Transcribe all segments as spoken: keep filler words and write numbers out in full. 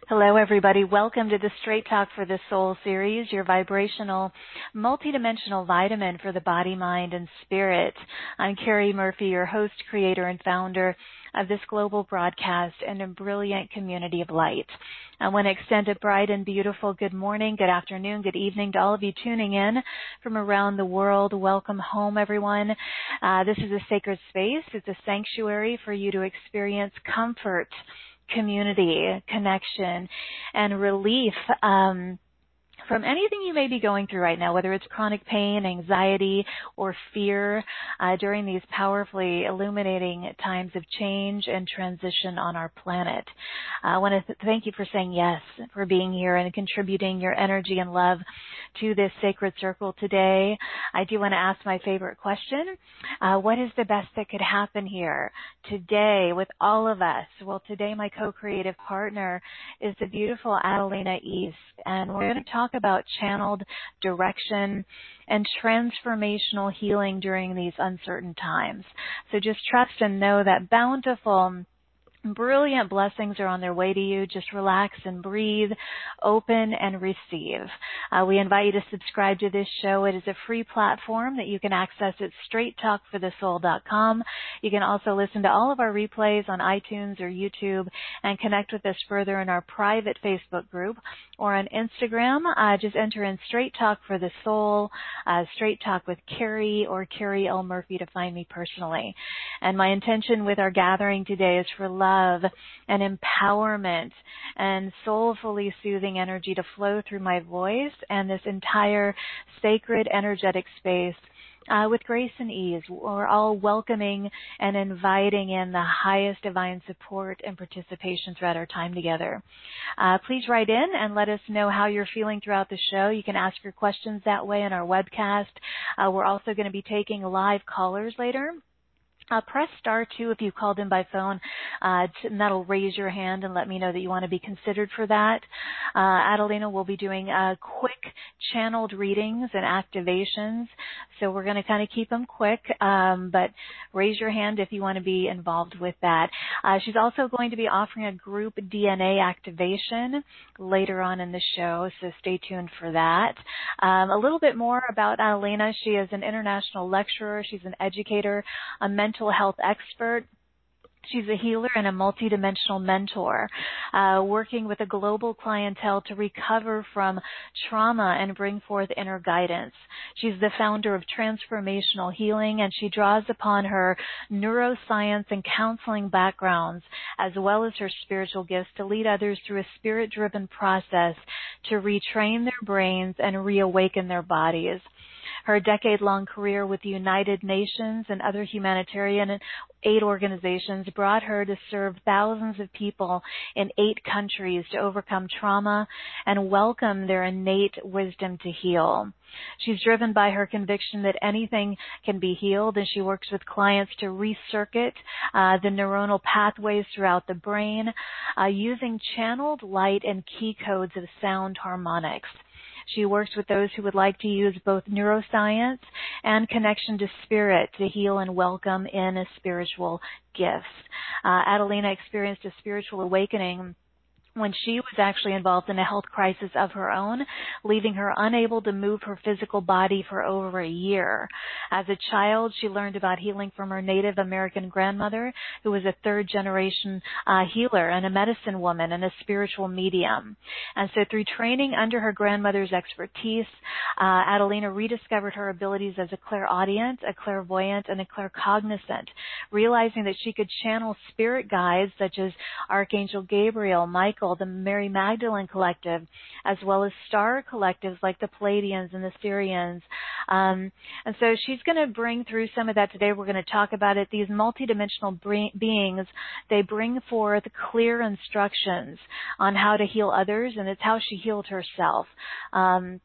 Hello, everybody. Welcome to the Straight Talk for the Soul series, your vibrational, multidimensional vitamin for the body, mind, and spirit. I'm Carrie Murphy, your host, creator, and founder of this global broadcast and a brilliant community of light. I want to extend a bright and beautiful good morning, good afternoon, good evening to all of you tuning in from around the world. Welcome home, everyone. Uh, this is a sacred space. It's a sanctuary for you to experience comfort, community, connection, and relief um, from anything you may be going through right now, whether it's chronic pain, anxiety, or fear uh, during these powerfully illuminating times of change and transition on our planet. Uh, I want to th- thank you for saying yes, for being here and contributing your energy and love to this sacred circle today. I do want to ask my favorite question. Uh, what is the best that could happen here today with all of us? Well, today my co-creative partner is the beautiful Adelina East, and we're going to talk about channeled direction and transformational healing during these uncertain times. So just trust and know that bountiful, brilliant blessings are on their way to you. Just relax and breathe, open and receive. Uh, we invite you to subscribe to this show. It is a free platform that you can access at straight talk for the soul dot com. You can also listen to all of our replays on iTunes or YouTube and connect with us further in our private Facebook group or on Instagram. Uh, just enter in Straight Talk for the Soul, uh, Straight Talk with Carrie or Carrie L. Murphy to find me personally. And my intention with our gathering today is for love Love and empowerment and soulfully soothing energy to flow through my voice and this entire sacred energetic space uh, with grace and ease. We're all welcoming and inviting in the highest divine support and participation throughout our time together. Uh, please write in and let us know how you're feeling throughout the show. You can ask your questions that way in our webcast. Uh, we're also going to be taking live callers later. Uh, press star two if you called in by phone, uh, and that'll raise your hand and let me know that you want to be considered for that. Uh, Adelina will be doing uh, quick channeled readings and activations, so we're going to kind of keep them quick, um, but raise your hand if you want to be involved with that. Uh, she's also going to be offering a group D N A activation later on in the show, so stay tuned for that. Um, a little bit more about Adelina. She is an international lecturer. She's an educator, a mentor, mental health expert. She's a healer and a multidimensional mentor, uh, working with a global clientele to recover from trauma and bring forth inner guidance. She's the founder of Transformational Healing, and she draws upon her neuroscience and counseling backgrounds, as well as her spiritual gifts, to lead others through a spirit-driven process to retrain their brains and reawaken their bodies. Her decade-long career with the United Nations and other humanitarian aid organizations brought her to serve thousands of people in eight countries to overcome trauma and welcome their innate wisdom to heal. She's driven by her conviction that anything can be healed, and she works with clients to recircuit uh, the neuronal pathways throughout the brain uh, using channeled light and key codes of sound harmonics. She works with those who would like to use both neuroscience and connection to spirit to heal and welcome in spiritual gifts. Uh, Adelina experienced a spiritual awakening when she was actually involved in a health crisis of her own, leaving her unable to move her physical body for over a year. As a child, she learned about healing from her Native American grandmother, who was a third-generation uh, healer and a medicine woman and a spiritual medium. And so through training under her grandmother's expertise, uh, Adelina rediscovered her abilities as a clairaudient, a clairvoyant, and a claircognizant, realizing that she could channel spirit guides such as Archangel Gabriel, Michael, the Mary Magdalene Collective, as well as star collectives like the Pleiadians and the Sirians. Um, and so she's going to bring through some of that today. We're going to talk about it. These multidimensional bre- beings, they bring forth clear instructions on how to heal others, and it's how she healed herself. Um,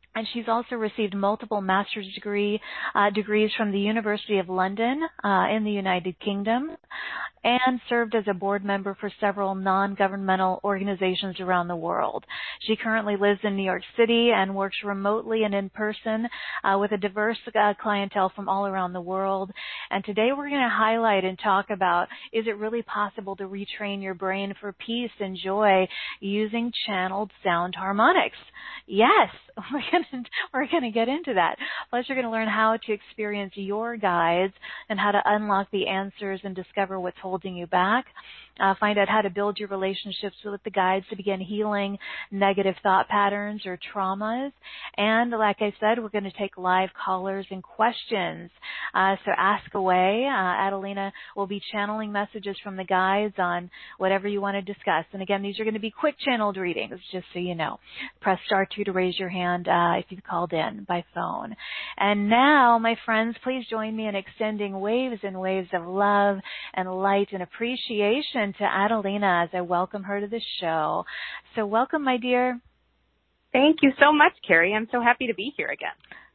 And she's also received multiple master's degree uh, degrees from the University of London uh, in the United Kingdom, and served as a board member for several non-governmental organizations around the world. She currently lives in New York City and works remotely and in person uh, with a diverse uh, clientele from all around the world. And today we're going to highlight and talk about, is it really possible to retrain your brain for peace and joy using channeled sound harmonics? Yes, we're going to, we're going to get into that. Plus, you're going to learn how to experience your guides and how to unlock the answers and discover what's holding you back. Uh, find out how to build your relationships with the guides to begin healing negative thought patterns or traumas. And like I said, we're going to take live callers and questions. Uh, so ask away. Uh, Adelina will be channeling messages from the guides on whatever you want to discuss. And again, these are going to be quick channeled readings, just so you know. Press star two to raise your hand uh, if you've called in by phone. And now, my friends, please join me in extending waves and waves of love and light and appreciation to Adelina as I welcome her to the show. So welcome, my dear. Thank you so much, Carrie. I'm so happy to be here again.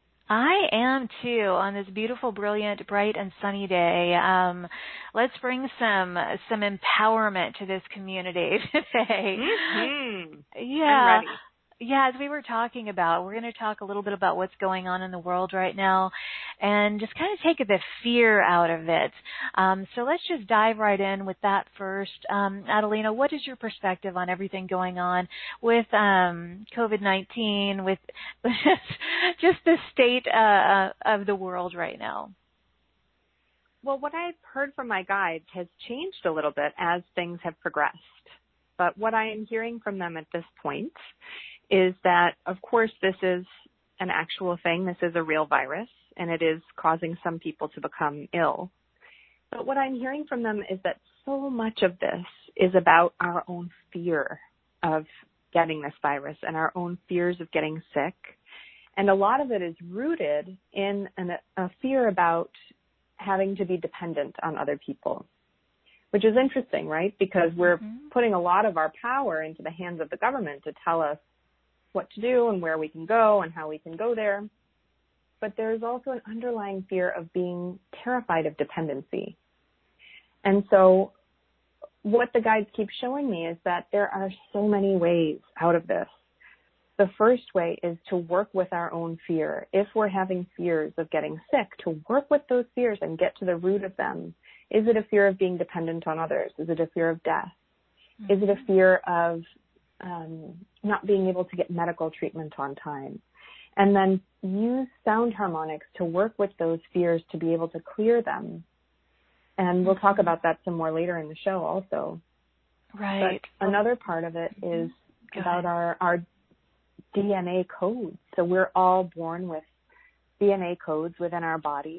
I am too, on this beautiful, brilliant, bright, and sunny day. Um, let's bring some some empowerment to this community today. Mm-hmm. Yeah. I'm ready. Yeah, as we were talking about, we're going to talk a little bit about what's going on in the world right now and just kind of take the fear out of it. Um, so let's just dive right in with that first. Um, Adelina, what is your perspective on everything going on with um, COVID nineteen, with just the state uh, of the world right now? Well, what I've heard from my guides has changed a little bit as things have progressed. But what I am hearing from them at this point is that, of course, this is an actual thing. This is a real virus, and it is causing some people to become ill. But what I'm hearing from them is that so much of this is about our own fear of getting this virus and our own fears of getting sick. And a lot of it is rooted in an, a fear about having to be dependent on other people, which is interesting, right? Because we're mm-hmm. putting a lot of our power into the hands of the government to tell us what to do and where we can go and how we can go there. But there's also an underlying fear of being terrified of dependency. And so what the guides keep showing me is that there are so many ways out of this. The first way is to work with our own fear. If we're having fears of getting sick, to work with those fears and get to the root of them. Is it a fear of being dependent on others? Is it a fear of death? Mm-hmm. Is it a fear of um, not being able to get medical treatment on time? And then use sound harmonics to work with those fears to be able to clear them. And we'll talk about that some more later in the show also. Right. But another part of it is Go about our, our D N A codes. So we're all born with D N A codes within our bodies.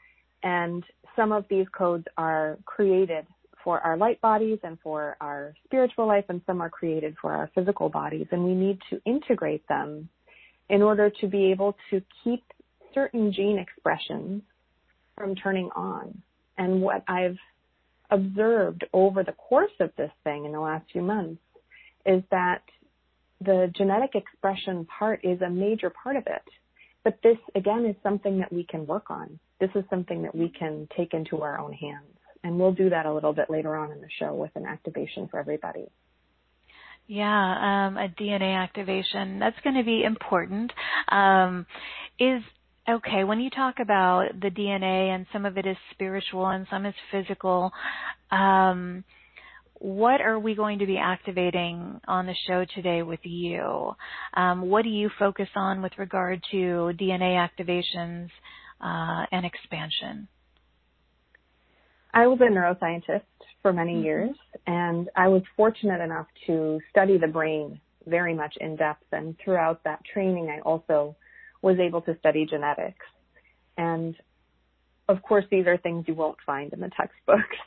And some of these codes are created for our light bodies and for our spiritual life, and some are created for our physical bodies. And we need to integrate them in order to be able to keep certain gene expressions from turning on. And what I've observed over the course of this thing in the last few months is that the genetic expression part is a major part of it. But this, again, is something that we can work on. This is something that we can take into our own hands. And we'll do that a little bit later on in the show with an activation for everybody. Yeah, um, a D N A activation. That's going to be important. Um, is okay, when you talk about the D N A and some of it is spiritual and some is physical, um, what are we going to be activating on the show today with you? Um, what do you focus on with regard to D N A activations uh, and expansion? I was a neuroscientist for many mm-hmm. years, and I was fortunate enough to study the brain very much in depth. And throughout that training, I also was able to study genetics. And of course, these are things you won't find in the textbooks.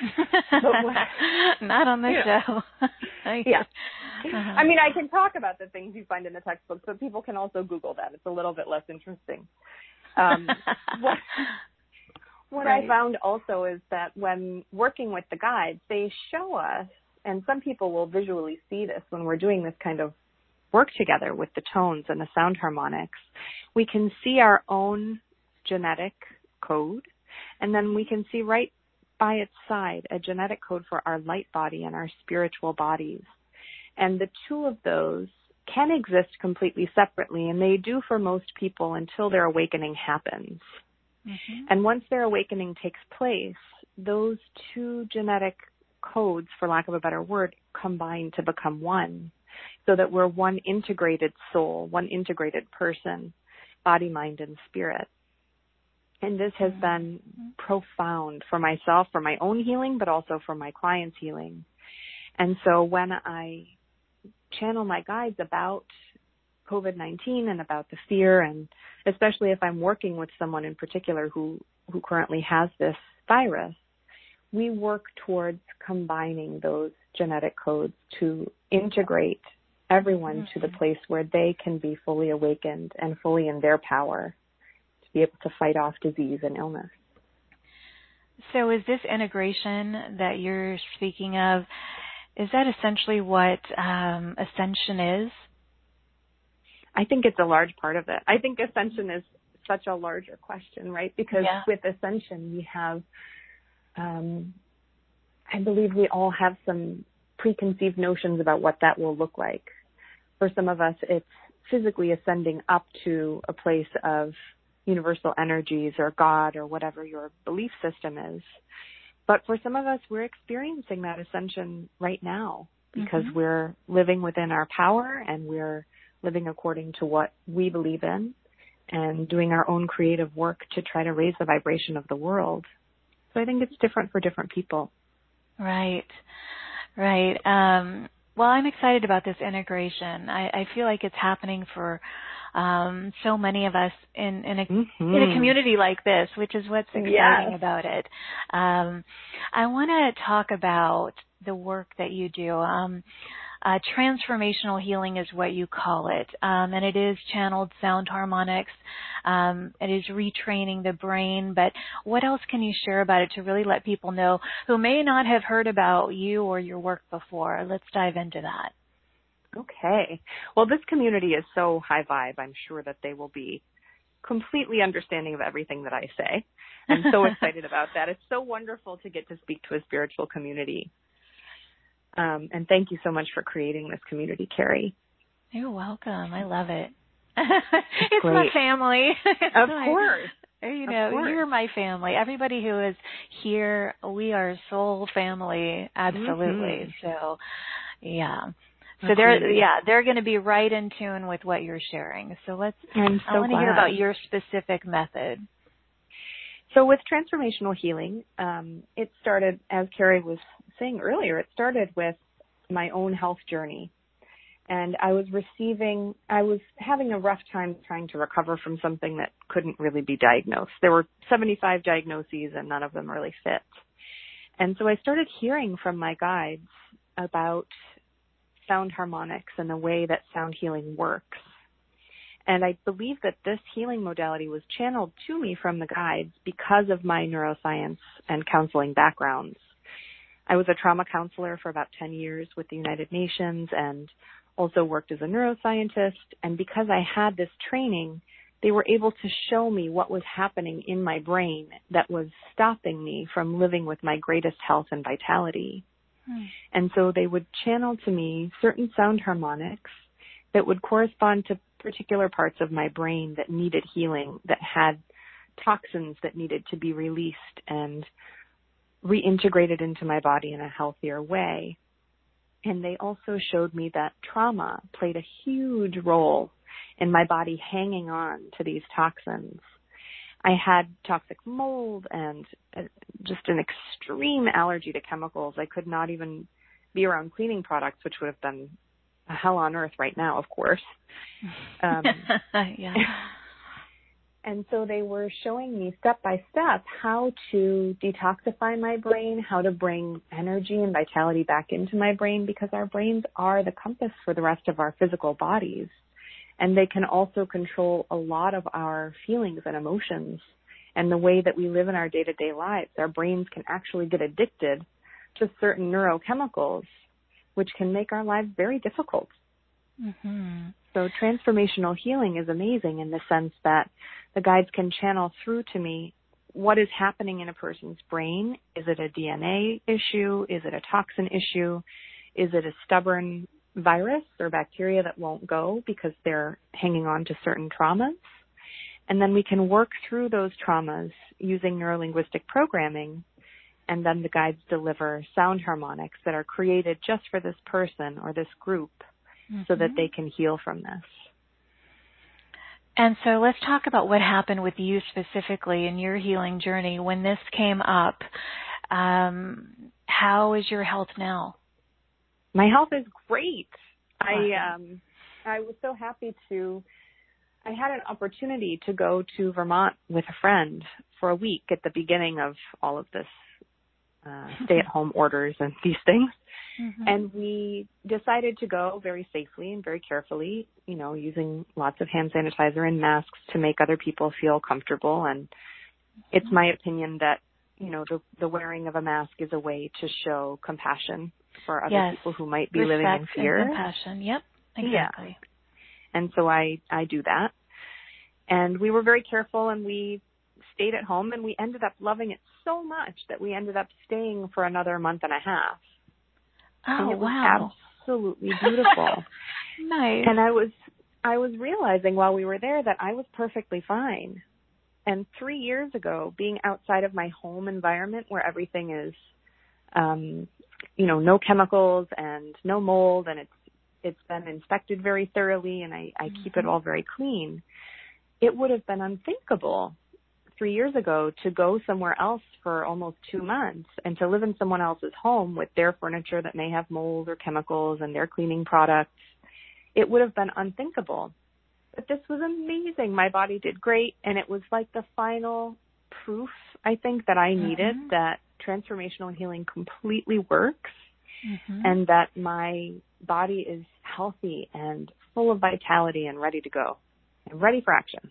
Not on this yeah. show. yeah. Uh-huh. I mean, I can talk about the things you find in the textbooks, but people can also Google that. It's a little bit less interesting. Um, what what right. I found also is that when working with the guides, they show us, and some people will visually see this when we're doing this kind of work together with the tones and the sound harmonics, we can see our own genetic code, and then we can see right by its side a genetic code for our light body and our spiritual bodies. And the two of those can exist completely separately, and they do for most people until their awakening happens. Mm-hmm. And once their awakening takes place, those two genetic codes, for lack of a better word, combine to become one, so that we're one integrated soul, one integrated person, body, mind, and spirit. And this has been profound for myself, for my own healing, but also for my clients' healing. And so when I channel my guides about covid nineteen and about the fear, and especially if I'm working with someone in particular who, who currently has this virus, we work towards combining those genetic codes to integrate everyone mm-hmm. to the place where they can be fully awakened and fully in their power to be able to fight off disease and illness. So is this integration that you're speaking of, is that essentially what um, Ascension is? I think it's a large part of it. I think Ascension is such a larger question, right? Because yeah. with Ascension, we have, um, I believe we all have some preconceived notions about what that will look like. For some of us, it's physically ascending up to a place of universal energies or God or whatever your belief system is. But for some of us, we're experiencing that ascension right now because mm-hmm. we're living within our power and we're living according to what we believe in and doing our own creative work to try to raise the vibration of the world. So I think it's different for different people. Right, right. Um, well, I'm excited about this integration. I, I feel like it's happening for um, so many of us in, in, a, mm-hmm. in a community like this, which is what's exciting yes. about it. Um, I want to talk about the work that you do. Um, uh, transformational healing is what you call it, um, and it is channeled sound harmonics. Um, it is retraining the brain. But what else can you share about it to really let people know who may not have heard about you or your work before? Let's dive into that. Okay. Well, this community is so high vibe. I'm sure that they will be completely understanding of everything that I say. I'm so excited about that. It's so wonderful to get to speak to a spiritual community. Um, and thank you so much for creating this community, Carrie. You're welcome. I love it. It's Great. My family. Of course. You know, course. You're my family. Everybody who is here, we are soul family. Absolutely. Mm-hmm. So, yeah. So okay. they're yeah they're going to be right in tune with what you're sharing. So let's. I'm so I want to hear about your specific method. So with transformational healing, um, it started, as Carrie was saying earlier, it started with my own health journey, and I was receiving, I was having a rough time trying to recover from something that couldn't really be diagnosed. There were seventy-five diagnoses, and none of them really fit. And so I started hearing from my guides about sound harmonics and the way that sound healing works. And I believe that this healing modality was channeled to me from the guides because of my neuroscience and counseling backgrounds. I was a trauma counselor for about ten years with the United Nations and also worked as a neuroscientist. And because I had this training, they were able to show me what was happening in my brain that was stopping me from living with my greatest health and vitality. Hmm. And so they would channel to me certain sound harmonics that would correspond to particular parts of my brain that needed healing, that had toxins that needed to be released and reintegrated into my body in a healthier way. And they also showed me that trauma played a huge role in my body hanging on to these toxins. I had toxic mold and just an extreme allergy to chemicals. I could not even be around cleaning products, which would have been a hell on earth right now, of course. Um, yeah. And so they were showing me step by step how to detoxify my brain, how to bring energy and vitality back into my brain, because our brains are the compass for the rest of our physical bodies. And they can also control a lot of our feelings and emotions and the way that we live in our day-to-day lives. Our brains can actually get addicted to certain neurochemicals, which can make our lives very difficult. Mm-hmm. So transformational healing is amazing in the sense that the guides can channel through to me what is happening in a person's brain. Is it a D N A issue? Is it a toxin issue? Is it a stubborn virus or bacteria that won't go because they're hanging on to certain traumas? And then we can work through those traumas using neurolinguistic programming, and then the guides deliver sound harmonics that are created just for this person or this group, mm-hmm. so that they can heal from this. And so let's talk about what happened with you specifically in your healing journey when this came up. Um, how is your health now? My health is great. Awesome. I um, I was so happy to. I had an opportunity to go to Vermont with a friend for a week at the beginning of all of this uh, stay-at-home orders and these things. Mm-hmm. And we decided to go very safely and very carefully, you know, using lots of hand sanitizer and masks to make other people feel comfortable. And mm-hmm. it's my opinion that, you know, the, the wearing of a mask is a way to show compassion for other yes. people who might be Respect living in fear. And compassion. Yep, exactly. Yeah. And so I, I do that. And we were very careful, and we stayed at home, and we ended up loving it so much that we ended up staying for another month and a half. Oh, and it was wow. absolutely beautiful. Nice. And I was I was realizing while we were there that I was perfectly fine. And three years ago, being outside of my home environment where everything is, um, you know, no chemicals and no mold, and it's it's been inspected very thoroughly, and I, I mm-hmm. keep it all very clean, it would have been unthinkable three years ago to go somewhere else for almost two months and to live in someone else's home with their furniture that may have mold or chemicals and their cleaning products. It would have been unthinkable. But this was amazing. My body did great, and it was like the final proof, I think, that I needed, mm-hmm. that transformational healing completely works, mm-hmm. and that my body is healthy and full of vitality and ready to go and ready for action.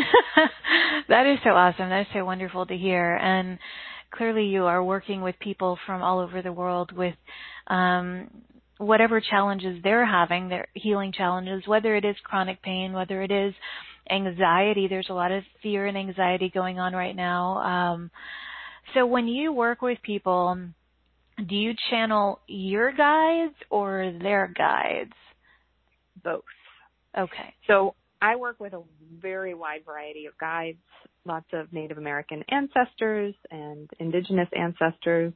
That is so awesome. That is so wonderful to hear. And clearly you are working with people from all over the world with um, whatever challenges they're having, their healing challenges, whether it is chronic pain, whether it is anxiety. There's a lot of fear and anxiety going on right now. Um, so when you work with people, do you channel your guides or their guides? Both. Okay. So I work with a very wide variety of guides, lots of Native American ancestors and indigenous ancestors.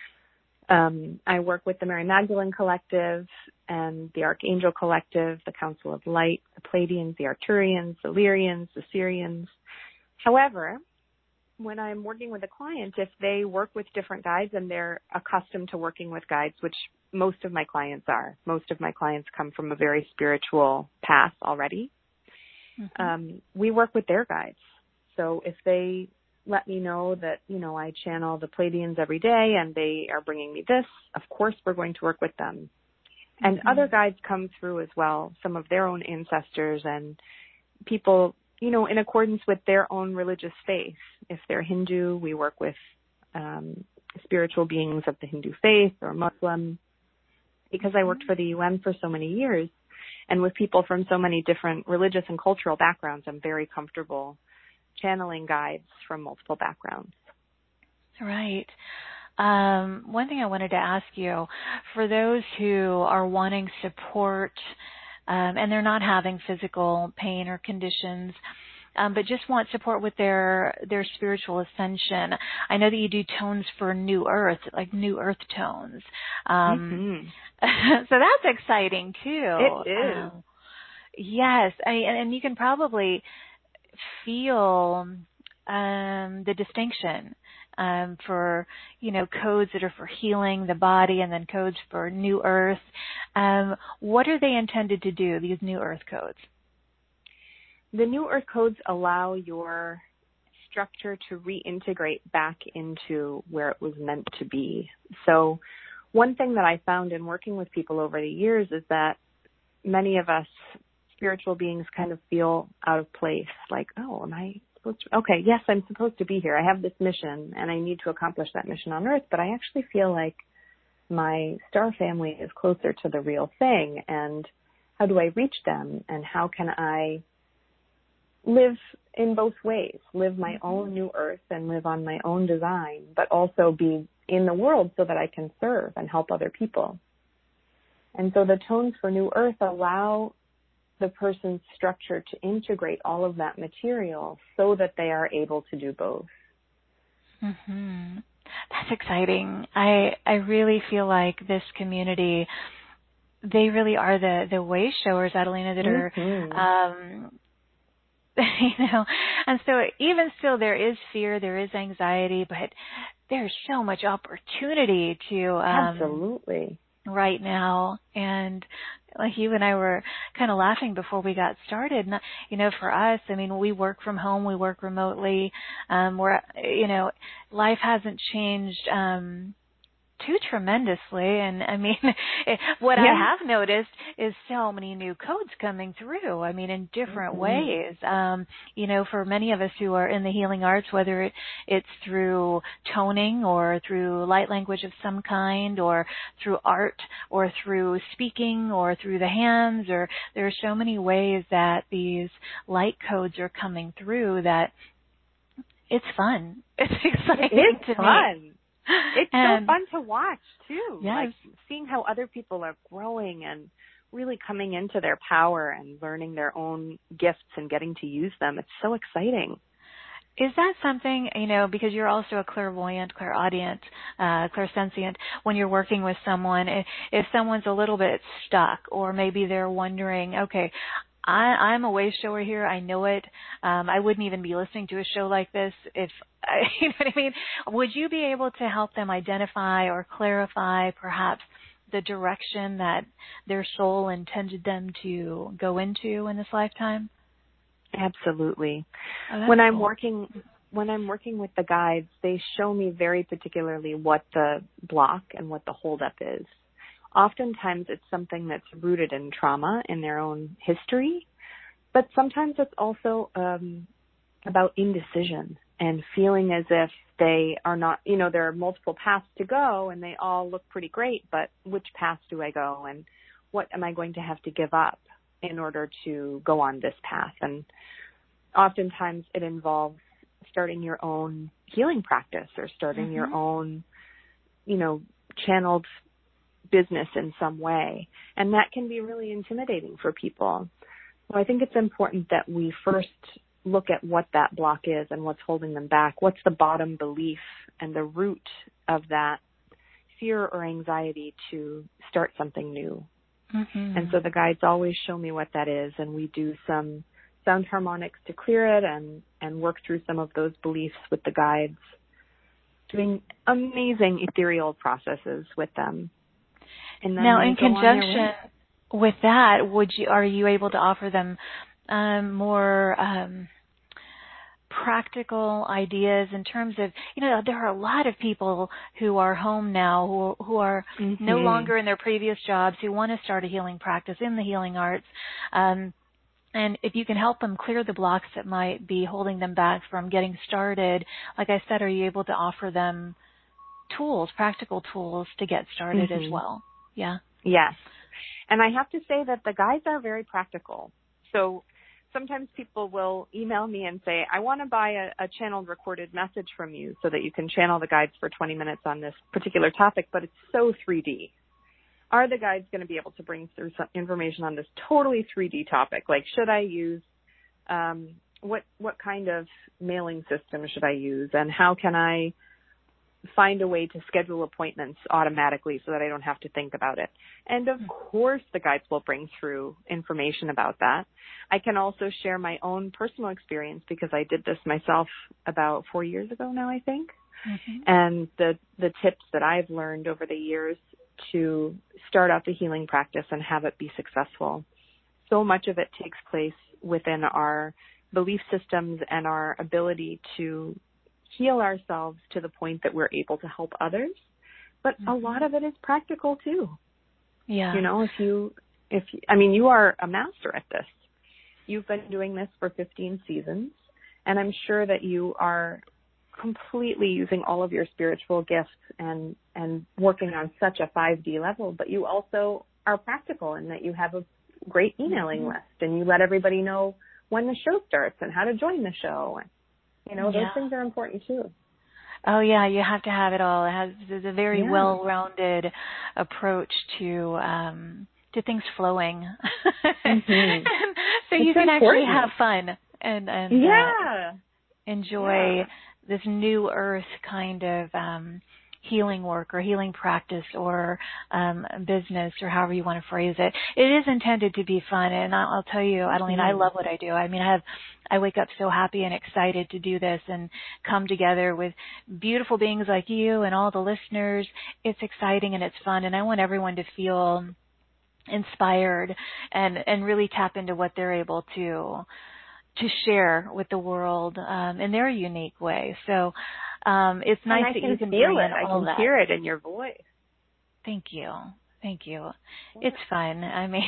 Um, I work with the Mary Magdalene Collective and the Archangel Collective, the Council of Light, the Pleiadians, the Arcturians, the Lyrians, the Sirians. However, when I'm working with a client, if they work with different guides and they're accustomed to working with guides, which most of my clients are, most of my clients come from a very spiritual path already, mm-hmm. um, we work with their guides. So if they let me know that, you know, I channel the Pleiadians every day and they are bringing me this, of course we're going to work with them. And mm-hmm. other guides come through as well, some of their own ancestors and people, you know, in accordance with their own religious faith. If they're Hindu, we work with um, spiritual beings of the Hindu faith, or Muslim. Because I worked for the U N for so many years, and with people from so many different religious and cultural backgrounds, I'm very comfortable channeling guides from multiple backgrounds. Right. Um, one thing I wanted to ask you, for those who are wanting support um, and they're not having physical pain or conditions, um, but just want support with their their spiritual ascension, I know that you do tones for New Earth, like New Earth tones. Um, mm-hmm. So that's exciting too. It is. Um, yes, I, and you can probably feel um, the distinction um, for, you know, codes that are for healing the body and then codes for New Earth. Um, what are they intended to do, these New Earth codes? The New Earth codes allow your structure to reintegrate back into where it was meant to be. So one thing that I found in working with people over the years is that many of us spiritual beings kind of feel out of place, like, oh, am I supposed to? Okay, yes, I'm supposed to be here. I have this mission, and I need to accomplish that mission on Earth, but I actually feel like my star family is closer to the real thing, and how do I reach them, and how can I live in both ways, live my own new earth and live on my own design, but also be in the world so that I can serve and help other people. And so the tones for New Earth allow the person's structure to integrate all of that material so that they are able to do both. Mm-hmm. That's exciting. I I really feel like this community, they really are the, the way showers, Adelina, that are, mm-hmm. um, you know, and so even still there is fear, there is anxiety, but there's so much opportunity to, um, Absolutely. right now. And like you and I were kind of laughing before we got started. And, you know, for us, I mean, we work from home, we work remotely. Um, we're, you know, life hasn't changed, um, too tremendously. And I mean, what yeah. I have noticed is so many new codes coming through. I mean, in different mm-hmm. ways. Um, you know, for many of us who are in the healing arts, whether it, it's through toning or through light language of some kind or through art or through speaking or through the hands, or there are so many ways that these light codes are coming through that it's fun. It's exciting it is to fun. me. It's and, so fun to watch, too. Yes. Like seeing how other people are growing and really coming into their power and learning their own gifts and getting to use them. It's so exciting. Is that something, you know, because you're also a clairvoyant, clairaudient, uh, clairsentient, when you're working with someone, if, if someone's a little bit stuck or maybe they're wondering, okay, I, I'm a way shower here. I know it. Um, I wouldn't even be listening to a show like this if, I, you know what I mean? Would you be able to help them identify or clarify perhaps the direction that their soul intended them to go into in this lifetime? Absolutely. Oh, when I'm cool. working, when I'm working with the guides, they show me very particularly what the block and what the holdup is. Oftentimes it's something that's rooted in trauma in their own history, but sometimes it's also um, about indecision and feeling as if they are not, you know, there are multiple paths to go and they all look pretty great, but which path do I go and what am I going to have to give up in order to go on this path? And oftentimes it involves starting your own healing practice or starting mm-hmm. your own, you know, channeled business in some way. And that can be really intimidating for people. So I think it's important that we first look at what that block is and what's holding them back. What's the bottom belief and the root of that fear or anxiety to start something new? Mm-hmm. And so the guides always show me what that is, and we do some sound harmonics to clear it and, and work through some of those beliefs with the guides, doing amazing ethereal processes with them. And then now, they in go conjunction with that, would you are you able to offer them um, more um, practical ideas in terms of, you know, there are a lot of people who are home now who who are mm-hmm. no longer in their previous jobs who want to start a healing practice in the healing arts. Um, And if you can help them clear the blocks that might be holding them back from getting started, like I said, are you able to offer them tools, practical tools to get started mm-hmm. as well? Yeah. Yes. And I have to say that the guides are very practical. So sometimes people will email me and say, I want to buy a, a channeled recorded message from you so that you can channel the guides for twenty minutes on this particular topic, but it's so three D. Are the guides going to be able to bring through some information on this totally three D topic? Like, should I use, um, what, what kind of mailing system should I use? And how can I find a way to schedule appointments automatically so that I don't have to think about it? And of course, the guides will bring through information about that. I can also share my own personal experience because I did this myself about four years ago now, I think. Mm-hmm. And the, the tips that I've learned over the years to start out the healing practice and have it be successful. So much of it takes place within our belief systems and our ability to heal ourselves to the point that we're able to help others. But mm-hmm. a lot of it is practical too. Yeah. You know, if you, if you, I mean, you are a master at this. You've been doing this for fifteen seasons, and I'm sure that you are completely using all of your spiritual gifts and, and working on such a five D level, but you also are practical in that you have a great emailing mm-hmm. list, and you let everybody know when the show starts and how to join the show. You know, yeah. those things are important too. Oh yeah, you have to have it all. It has it's a very yeah. well-rounded approach to um, to things flowing, mm-hmm. so it's you can important. actually have fun and and yeah. uh, enjoy yeah. this new earth kind of um, healing work or healing practice or um, business or however you want to phrase it. It is intended to be fun, and I'll, I'll tell you, Adelina, mm-hmm. I love what I do. I mean, I have I wake up so happy and excited to do this and come together with beautiful beings like you and all the listeners. It's exciting and it's fun, and I want everyone to feel inspired and and really tap into what they're able to to share with the world um, in their unique way. So um, it's nice that you can feel bring it. in I all can that. hear it in your voice. Thank you. Thank you. It's fun. I mean,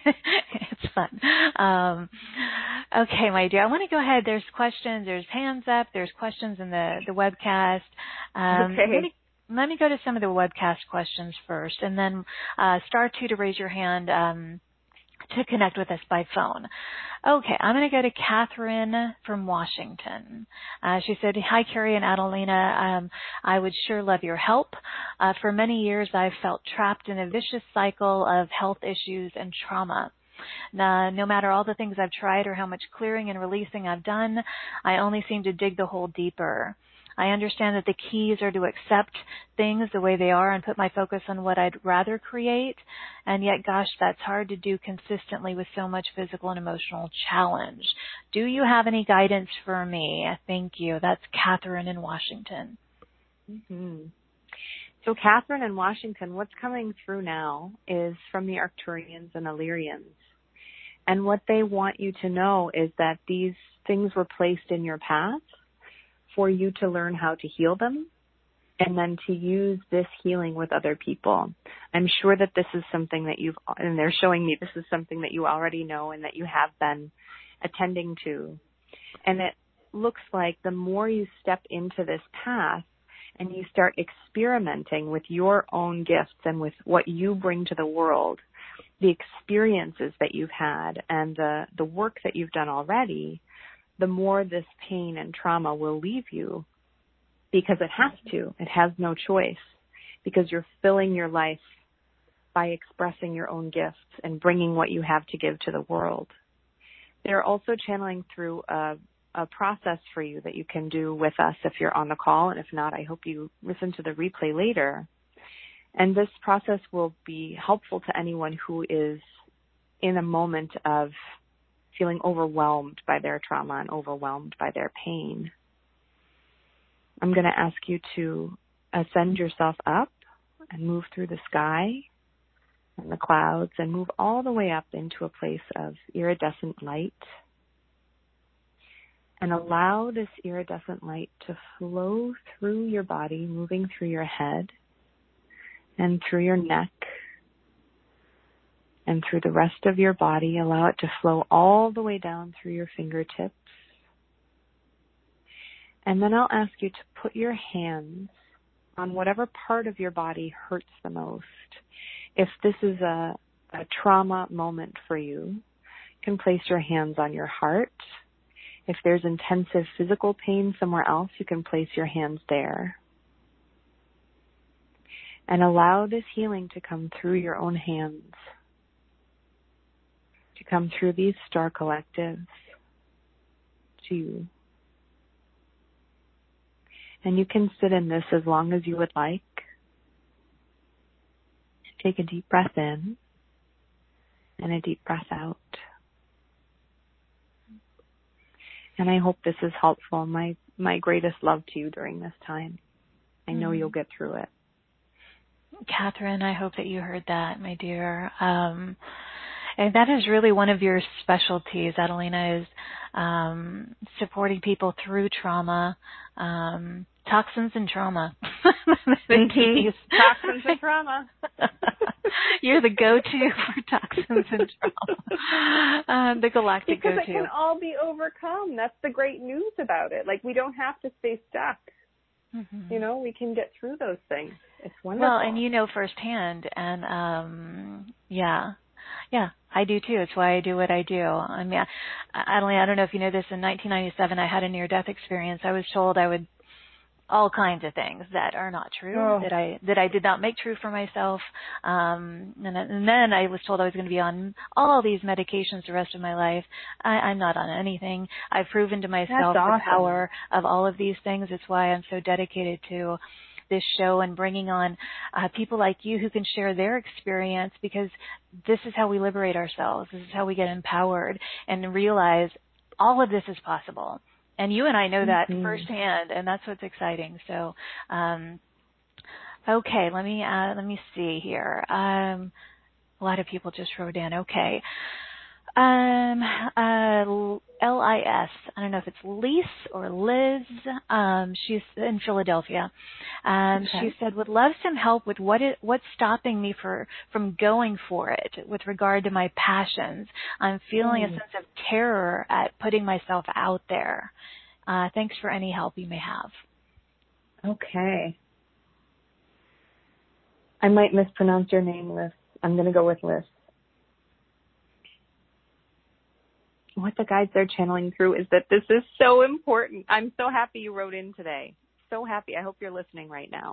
it's fun. Um, okay, my dear. I want to go ahead. There's questions. There's hands up. There's questions in the, the webcast. Um, okay. Let me, let me go to some of the webcast questions first, and then uh, star two to raise your hand um, to connect with us by phone. Okay, I'm going to go to Catherine from Washington. Uh, she said, hi, Carrie and Adelina. Um, I would sure love your help. Uh, for many years, I've felt trapped in a vicious cycle of health issues and trauma. Now, no matter all the things I've tried or how much clearing and releasing I've done, I only seem to dig the hole deeper. I understand that the keys are to accept things the way they are and put my focus on what I'd rather create. And yet, gosh, that's hard to do consistently with so much physical and emotional challenge. Do you have any guidance for me? Thank you. That's Catherine in Washington. Mm-hmm. So Catherine in Washington, what's coming through now is from the Arcturians and Illyrians. And what they want you to know is that these things were placed in your path for you to learn how to heal them and then to use this healing with other people. I'm sure that this is something that you've, and they're showing me this is something that you already know and that you have been attending to. And it looks like the more you step into this path and you start experimenting with your own gifts and with what you bring to the world, the experiences that you've had and the, the work that you've done already, the more this pain and trauma will leave you, because it has to. It has no choice, because you're filling your life by expressing your own gifts and bringing what you have to give to the world. They're also channeling through a, a process for you that you can do with us if you're on the call, and if not, I hope you listen to the replay later. And this process will be helpful to anyone who is in a moment of feeling overwhelmed by their trauma and overwhelmed by their pain. I'm going to ask you to ascend yourself up and move through the sky and the clouds and move all the way up into a place of iridescent light. And allow this iridescent light to flow through your body, moving through your head and through your neck and through the rest of your body. Allow it to flow all the way down through your fingertips. And then I'll ask you to put your hands on whatever part of your body hurts the most. If this is a, a trauma moment for you, you can place your hands on your heart. If there's intensive physical pain somewhere else, you can place your hands there. And allow this healing to come through your own hands, to come through these star collectives to you. And you can sit in this as long as you would like. Take a deep breath in and a deep breath out. And I hope this is helpful. My my greatest love to you during this time. I know mm. you'll get through it. Catherine, I hope that you heard that, my dear. Um, and that is really one of your specialties, Adelina, is um, supporting people through trauma, um, toxins and trauma. mm-hmm. Toxins and trauma. You're the go-to for toxins and trauma. Um, the galactic because go-to. Because it can all be overcome. That's the great news about it. Like, we don't have to stay stuck. Mm-hmm. You know, we can get through those things. It's wonderful. Well, and you know firsthand, and um, yeah, yeah. I do too. It's why I do what I do. I mean, Adeline, I don't know if you know this. In nineteen ninety-seven, I had a near-death experience. I was told I would all kinds of things that are not true, Oh. that I that I did not make true for myself. Um, and, and then I was told I was going to be on all these medications the rest of my life. I, I'm not on anything. I've proven to myself That's awesome. the power of all of these things. It's why I'm so dedicated to this show and bringing on uh, people like you who can share their experience, because this is how we liberate ourselves. This is how we get empowered and realize all of this is possible. And you and I know that mm-hmm. firsthand, and that's what's exciting. So, um, okay, let me uh, let me see here. Um, a lot of people just wrote in. Okay, um, uh, L I S. I don't know if it's Lise or Liz. Um, she's in Philadelphia. Um, okay. She said, "Would love some help with what it, what's stopping me for from going for it with regard to my passions. I'm feeling mm. a sense of terror at putting myself out there. Uh, thanks for any help you may have." Okay. I might mispronounce your name, Liz. I'm going to go with Liz. What the guides are channeling through is that this is so important. I'm so happy you wrote in today. So happy. I hope you're listening right now.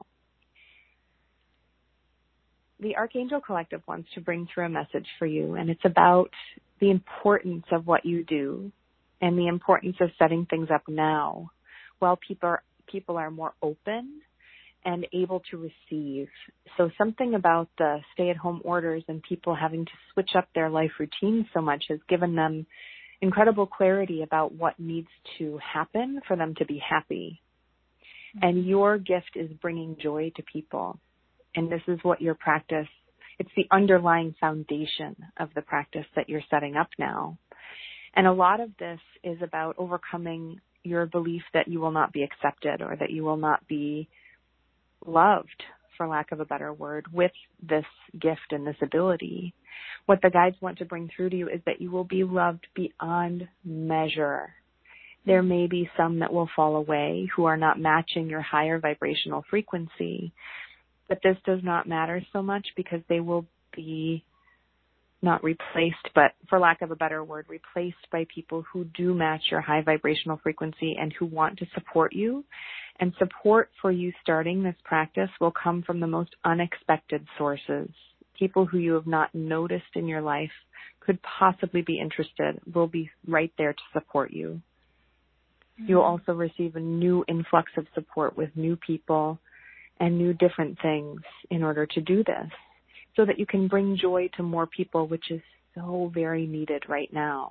The Archangel Collective wants to bring through a message for you, and it's about the importance of what you do and the importance of setting things up now while people are, people are more open and able to receive. So something about the stay-at-home orders and people having to switch up their life routines so much has given them incredible clarity about what needs to happen for them to be happy. And your gift is bringing joy to people. And this is what your practice, it's the underlying foundation of the practice that you're setting up now. And a lot of this is about overcoming your belief that you will not be accepted or that you will not be loved, for lack of a better word, with this gift and this ability. What the guides want to bring through to you is that you will be loved beyond measure. There may be some that will fall away who are not matching your higher vibrational frequency, but this does not matter so much because they will be not replaced, but for lack of a better word, replaced by people who do match your high vibrational frequency and who want to support you. And support for you starting this practice will come from the most unexpected sources. People who you have not noticed in your life could possibly be interested will be right there to support you. Mm-hmm. You'll also receive a new influx of support with new people and new different things in order to do this, so that you can bring joy to more people, which is so very needed right now.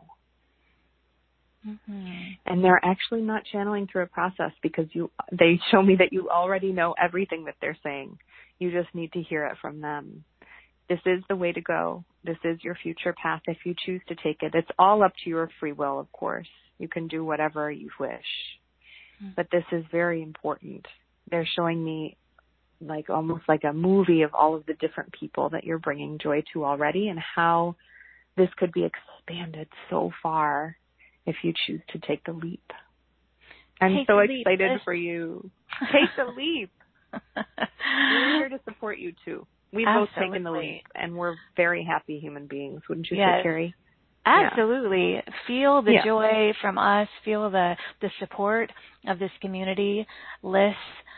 Mm-hmm. And they're actually not channeling through a process because you they show me that you already know everything that they're saying. You just need to hear it from them. This is the way to go. This is your future path if you choose to take it. It's all up to your free will, of course. You can do whatever you wish. Mm-hmm. But this is very important. They're showing me like almost like a movie of all of the different people that you're bringing joy to already and how this could be expanded so far if you choose to take the leap. I'm take so leap. excited for you. Take the leap. We're here to support you too. We've Absolutely. both taken the leap and we're very happy human beings, wouldn't you yes. say, Carrie? Absolutely. Yeah. Feel the yeah. joy from us. Feel the, the support of this community. Liz,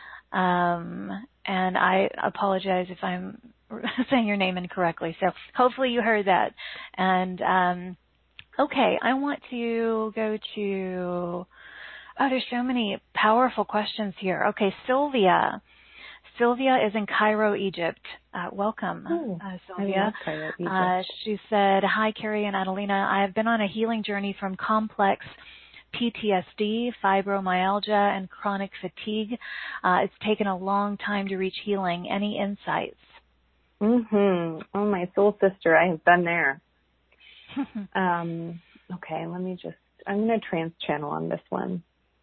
um, and I apologize if I'm saying your name incorrectly. So hopefully you heard that. And um, okay, I want to go to, oh, there's so many powerful questions here. Okay, Sylvia. Sylvia is in Cairo, Egypt. Uh, welcome, Ooh, uh, Sylvia. I love Cairo, Egypt. Uh, she said, "Hi, Carrie and Adelina. I have been on a healing journey from complex P T S D, fibromyalgia, and chronic fatigue. Uh, it's taken a long time to reach healing. Any insights?" Mm-hmm. Oh, my soul sister, I have been there. um, okay, let me just, I'm going to trans-channel on this one.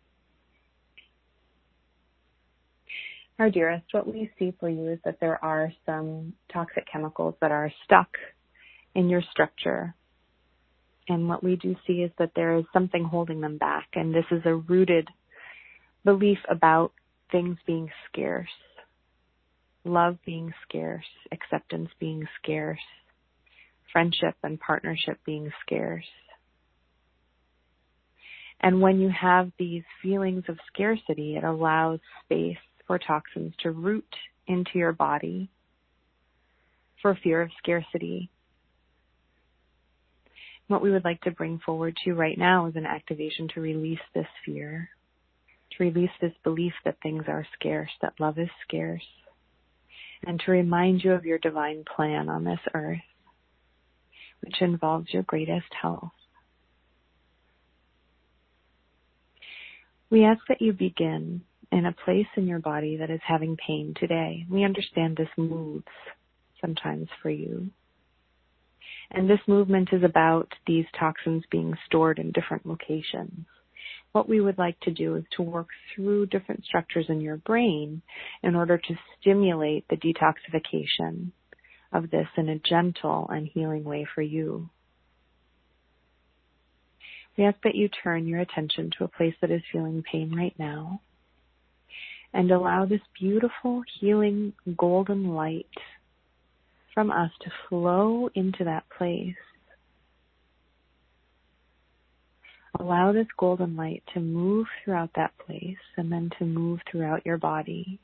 Our dearest, what we see for you is that there are some toxic chemicals that are stuck in your structure. And what we do see is that there is something holding them back. And this is a rooted belief about things being scarce, love being scarce, acceptance being scarce. friendship and partnership being scarce. And when you have these feelings of scarcity, it allows space for toxins to root into your body for fear of scarcity. What we would like to bring forward to you right now is an activation to release this fear, to release this belief that things are scarce, that love is scarce, and to remind you of your divine plan on this earth, which involves your greatest health. We ask that you begin in a place in your body that is having pain today. We understand this moves sometimes for you. And this movement is about these toxins being stored in different locations. What we would like to do is to work through different structures in your brain in order to stimulate the detoxification of this in a gentle and healing way for you. We ask that you turn your attention to a place that is feeling pain right now and allow this beautiful, healing, golden light from us to flow into that place. Allow this golden light to move throughout that place and then to move throughout your body.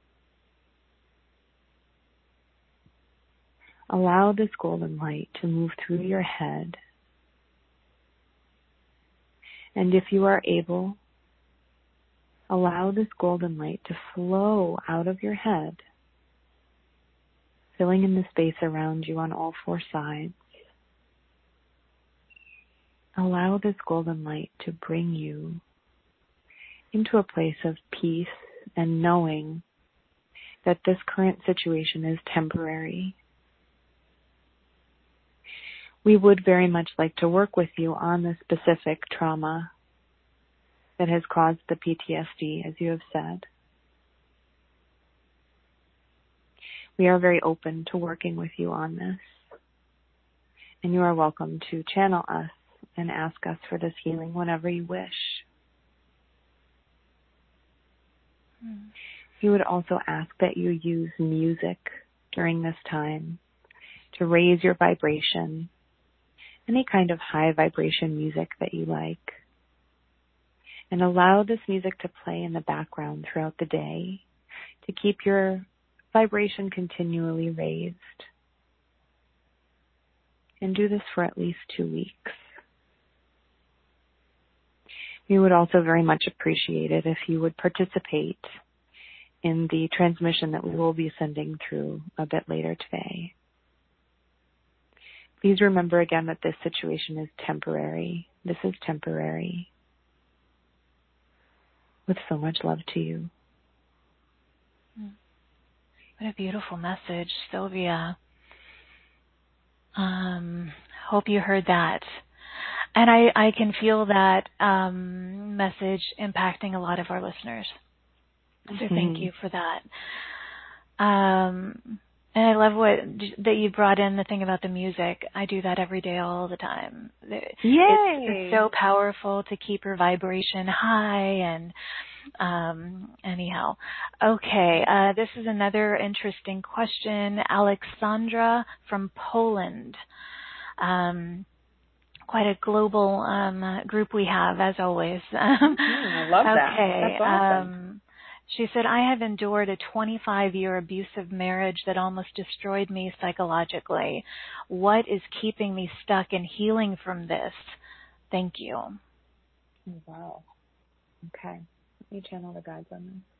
Allow this golden light to move through your head. And if you are able, allow this golden light to flow out of your head, filling in the space around you on all four sides. Allow this golden light to bring you into a place of peace and knowing that this current situation is temporary. We would very much like to work with you on the specific trauma that has caused the P T S D, as you have said. We are very open to working with you on this, and you are welcome to channel us and ask us for this healing whenever you wish. Mm. We would also ask that you use music during this time to raise your vibration, any kind of high vibration music that you like, and allow this music to play in the background throughout the day to keep your vibration continually raised. And do this for at least two weeks. We would also very much appreciate it if you would participate in the transmission that we will be sending through a bit later today. Please remember again that this situation is temporary. This is temporary. With so much love to you. What a beautiful message, Sylvia. Um, hope you heard that. And I, I can feel that um, message impacting a lot of our listeners. So mm-hmm. Thank you for that. Um, and I love what that you brought in, the thing about the music. I do that every day, all the time. Yay! It's, it's so powerful to keep your vibration high. And um, anyhow, okay. Uh, this is another interesting question. Alexandra from Poland. Um, quite a global um, group we have, as always. mm, I love that. Okay. That's awesome. Um, She said, I have endured a twenty-five-year abusive marriage that almost destroyed me psychologically. What is keeping me stuck in healing from this? Thank you. Wow. Okay. Let me channel the guides on this.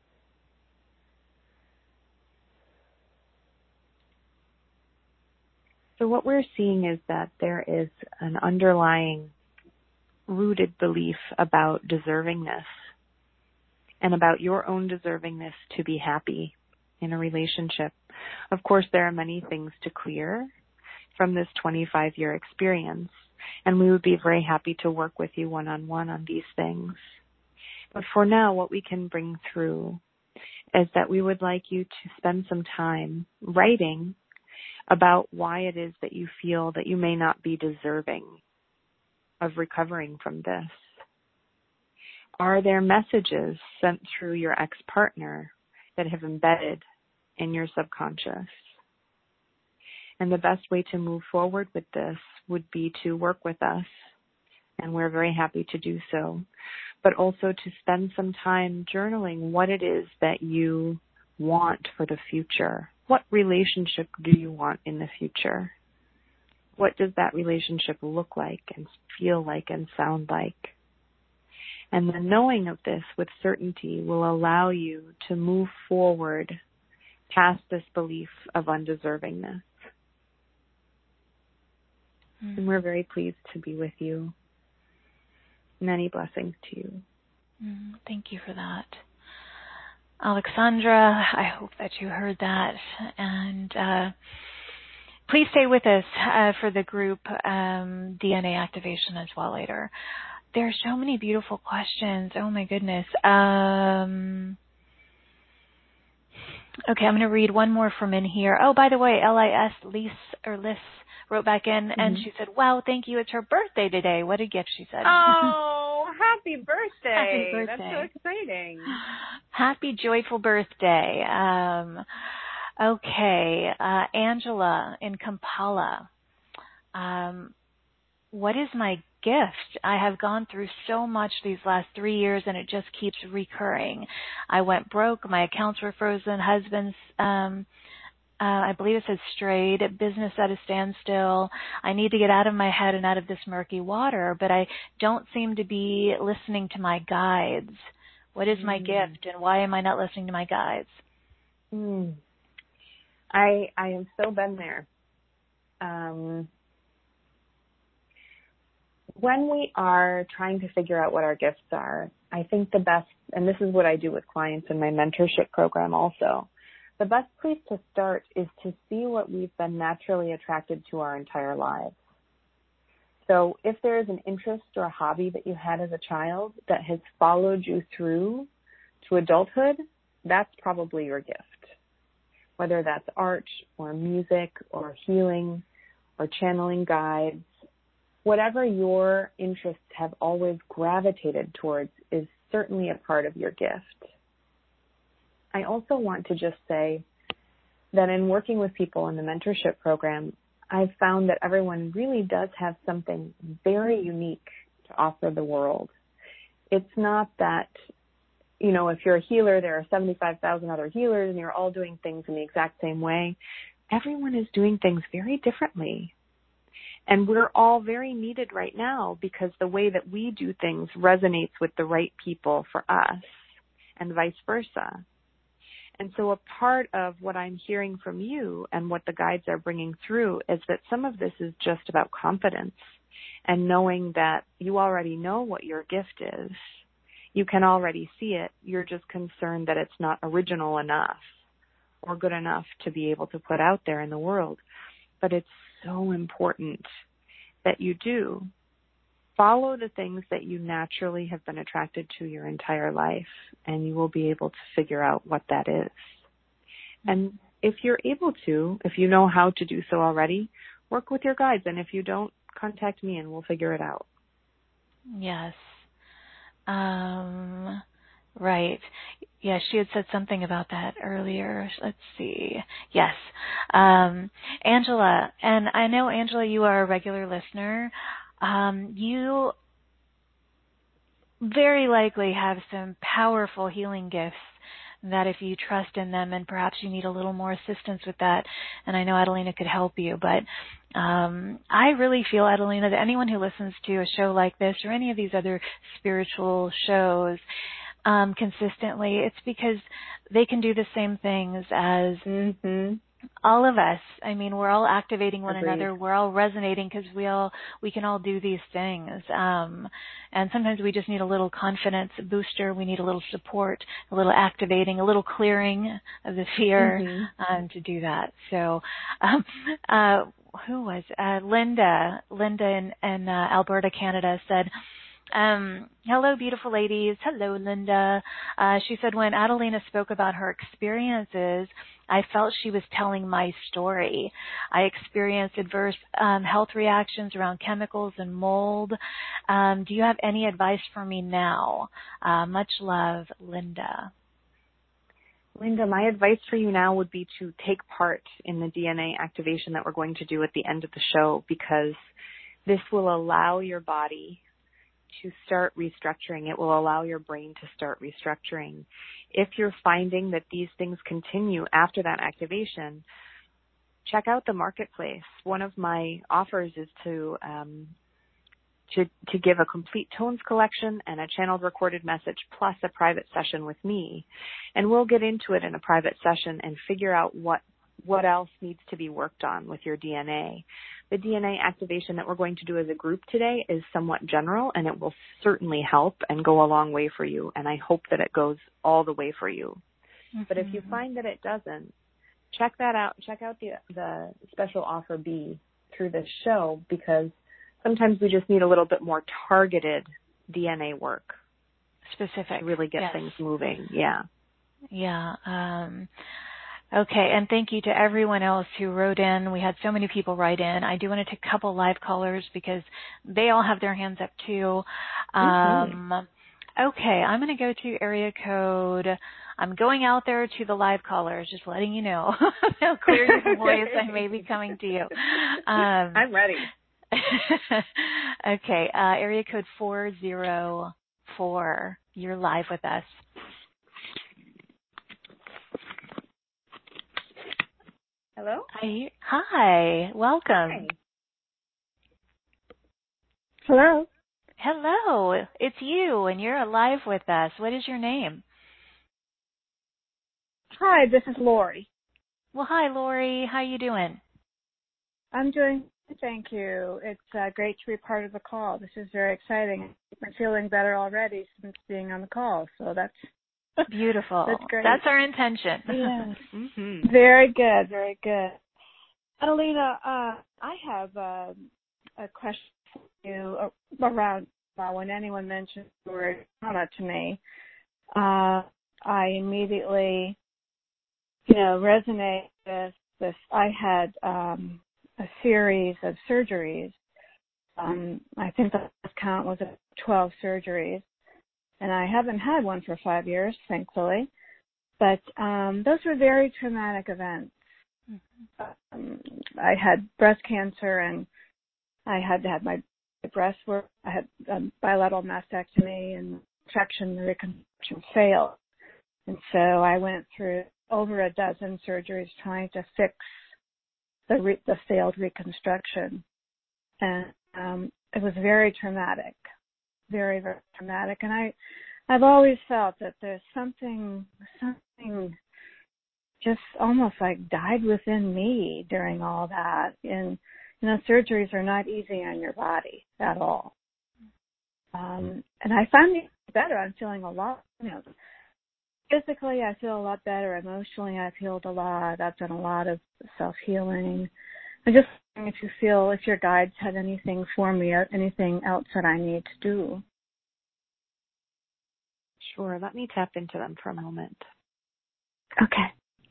So what we're seeing is that there is an underlying rooted belief about deservingness and about your own deservingness to be happy in a relationship. Of course, there are many things to clear from this twenty-five-year experience, and we would be very happy to work with you one-on-one on these things. But for now, what we can bring through is that we would like you to spend some time writing about why it is that you feel that you may not be deserving of recovering from this. Are there messages sent through your ex-partner that have embedded in your subconscious? And the best way to move forward with this would be to work with us, and we're very happy to do so, but also to spend some time journaling what it is that you want for the future. What relationship do you want in the future? What does that relationship look like and feel like and sound like? And the knowing of this with certainty will allow you to move forward past this belief of undeservingness. Mm. And we're very pleased to be with you. Many blessings to you. Mm, thank you for that. Alexandra, I hope that you heard that. And uh, please stay with us uh, for the group um, D N A activation as well later. There are so many beautiful questions. Oh, my goodness. Um, okay, I'm going to read one more from in here. Oh, by the way, L I S, Lise, or Liz, wrote back in, mm-hmm. and she said, wow, thank you. It's her birthday today. What a gift, she said. Oh, happy birthday. Happy birthday. That's so exciting. Happy, joyful birthday. Um, okay, uh, Angela in Kampala. Um, what is my gift? I have gone through so much these last three years and it just keeps recurring. I went broke. My accounts were frozen. Husband's, um, Uh, I believe it says strayed, business at a standstill. I need to get out of my head and out of this murky water, but I don't seem to be listening to my guides. What is my mm. gift, and why am I not listening to my guides? Mm. I I have so been there. Um, when we are trying to figure out what our gifts are, I think the best, and this is what I do with clients in my mentorship program also, the best place to start is to see what we've been naturally attracted to our entire lives. So if there is an interest or a hobby that you had as a child that has followed you through to adulthood, that's probably your gift. Whether that's art or music or healing or channeling guides, whatever your interests have always gravitated towards is certainly a part of your gift. I also want to just say that in working with people in the mentorship program, I've found that everyone really does have something very unique to offer the world. It's not that, you know, if you're a healer, there are seventy-five thousand other healers and you're all doing things in the exact same way. Everyone is doing things very differently. And we're all very needed right now because the way that we do things resonates with the right people for us and vice versa. And so a part of what I'm hearing from you and what the guides are bringing through is that some of this is just about confidence and knowing that you already know what your gift is. You can already see it. You're just concerned that it's not original enough or good enough to be able to put out there in the world. But it's so important that you do. Follow the things that you naturally have been attracted to your entire life, and you will be able to figure out what that is. And if you're able to, if you know how to do so already, work with your guides. And if you don't, contact me and we'll figure it out. Yes. Um, right. Yeah, she had said something about that earlier. Let's see. Yes. Um, Angela, and I know, Angela, you are a regular listener. Um, you very likely have some powerful healing gifts that if you trust in them, and perhaps you need a little more assistance with that, and I know Adelina could help you, but um, I really feel, Adelina, that anyone who listens to a show like this or any of these other spiritual shows um, consistently, it's because they can do the same things as mm-hmm. all of us. I mean, we're all activating one Agreed. another. We're all resonating because we all we can all do these things. Um, and sometimes we just need a little confidence booster. We need a little support, a little activating, a little clearing of the fear mm-hmm. um, to do that. So, um, uh, who was uh, Linda? Linda in, in uh, Alberta, Canada said, Um, hello, beautiful ladies. Hello, Linda. Uh, she said, when Adelina spoke about her experiences, I felt she was telling my story. I experienced adverse um, health reactions around chemicals and mold. Um, do you have any advice for me now? Uh, much love, Linda. Linda, my advice for you now would be to take part in the D N A activation that we're going to do at the end of the show, because this will allow your body to start restructuring. It will allow your brain to start restructuring. If you're finding that these things continue after that activation, check out the marketplace. One of my offers is to um, to, to give a complete tones collection and a channeled recorded message plus a private session with me. And we'll get into it in a private session and figure out what, what else needs to be worked on with your D N A. The D N A activation that we're going to do as a group today is somewhat general, and it will certainly help and go a long way for you. And I hope that it goes all the way for you. Mm-hmm. But if you find that it doesn't, check that out. Check out the, the special offer B through this show, because sometimes we just need a little bit more targeted D N A work. Specific. To really get yes. things moving. Yeah. Yeah. Um, okay. And thank you to everyone else who wrote in. We had so many people write in. I do want to take a couple live callers because they all have their hands up too. Um, mm-hmm. Okay. I'm going to go to area code. I'm going out there to the live callers, just letting you know. They'll clear your voice. I may be coming to you. Um, I'm ready. Okay, uh, area code four zero four. You're live with us. Hello? Hi. Hi. Welcome. Hi. Hello. Hello. It's you, and you're alive with us. What is your name? Hi, this is Lori. Well, hi, Lori. How you doing? I'm doing Thank you. It's uh, great to be part of the call. This is very exciting. I'm feeling better already since being on the call, so that's beautiful. That's great. That's our intention. Yes. Mm-hmm. Very good. Very good. Adelina, uh, I have uh, a question for you around uh, when anyone mentions the word trauma to me. Uh, I immediately, you know, resonate with this. I had. Um, a series of surgeries. Um, I think the last count was twelve surgeries, and I haven't had one for five years, thankfully. But um, those were very traumatic events. Mm-hmm. Um, I had breast cancer, and I had to have my breast work. I had a bilateral mastectomy, and reconstruction, the reconstruction failed. And so I went through over a dozen surgeries trying to fix The, re- the failed reconstruction, and um, it was very traumatic, very, very traumatic. And I, I've always felt that there's something, something, just almost like died within me during all that. And you know, surgeries are not easy on your body at all. Um, and I find it better. I'm feeling a lot, you know. Physically, I feel a lot better. Emotionally, I've healed a lot. I've done a lot of self-healing. I'm just wondering if you feel, if your guides have anything for me or anything else that I need to do. Sure. Let me tap into them for a moment. Okay.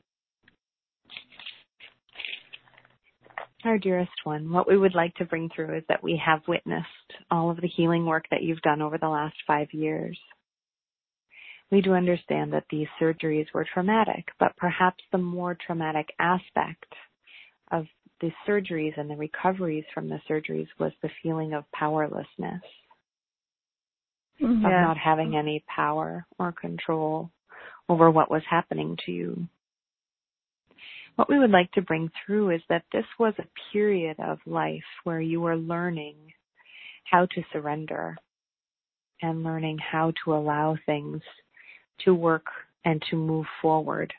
Our dearest one, what we would like to bring through is that we have witnessed all of the healing work that you've done over the last five years. We do understand that these surgeries were traumatic, but perhaps the more traumatic aspect of the surgeries and the recoveries from the surgeries was the feeling of powerlessness, mm-hmm. of not having any power or control over what was happening to you. What we would like to bring through is that this was a period of life where you were learning how to surrender and learning how to allow things to work and to move forward.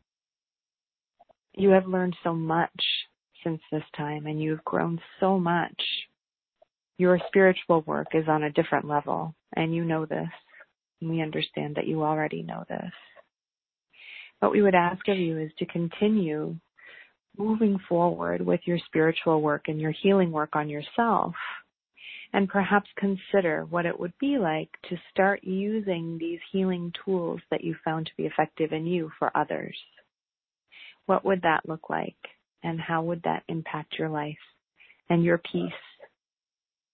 You have learned so much since this time, and you've grown so much. Your spiritual work is on a different level, and you know this. And we understand that you already know this. What we would ask of you is to continue moving forward with your spiritual work and your healing work on yourself, and perhaps consider what it would be like to start using these healing tools that you found to be effective in you for others. What would that look like, and how would that impact your life and your peace?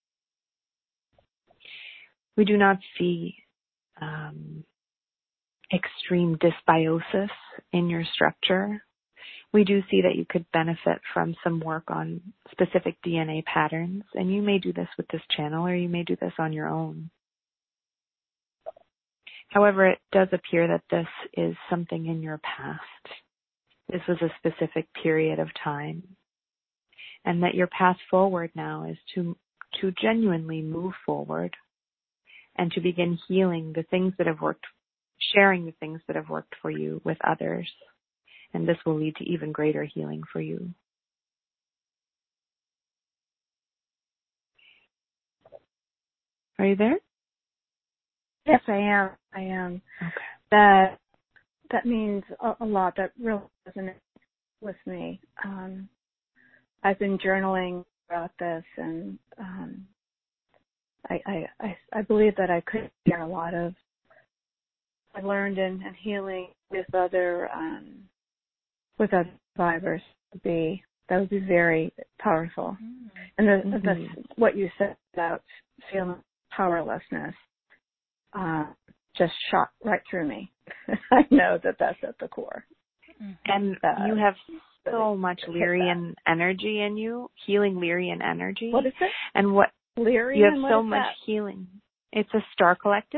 We do not see um, extreme dysbiosis in your structure, we do see that you could benefit from some work on specific D N A patterns. And you may do this with this channel, or you may do this on your own. However, it does appear that this is something in your past. This was a specific period of time. And that your path forward now is to, to genuinely move forward and to begin healing the things that have worked, sharing the things that have worked for you with others. And this will lead to even greater healing for you. Are you there? Yes, I am. I am. Okay. That that means a, a lot. That really resonates with me. Um, I've been journaling about this, and um, I, I, I I believe that I could share a lot of I learned in, in healing with other um, with other survivors. Would be that would be very powerful. Mm-hmm. And the, mm-hmm. the, what you said about feeling powerlessness uh, just shot right through me. I know that that's at the core. And uh, you have so much Lyrian energy in you, healing Lyrian energy. What is it? And what Lyrian? You have what so is much that? healing. It's a star collective.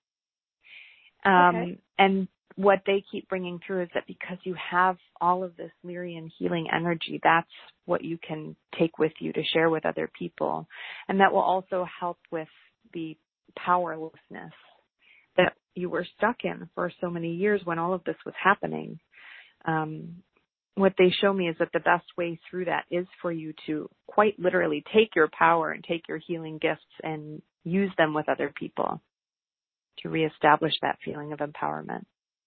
Um, okay. And what they keep bringing through is that because you have all of this Lyrian healing energy, that's what you can take with you to share with other people. And that will also help with the powerlessness that you were stuck in for so many years when all of this was happening. Um, what they show me is that the best way through that is for you to quite literally take your power and take your healing gifts and use them with other people to reestablish that feeling of empowerment.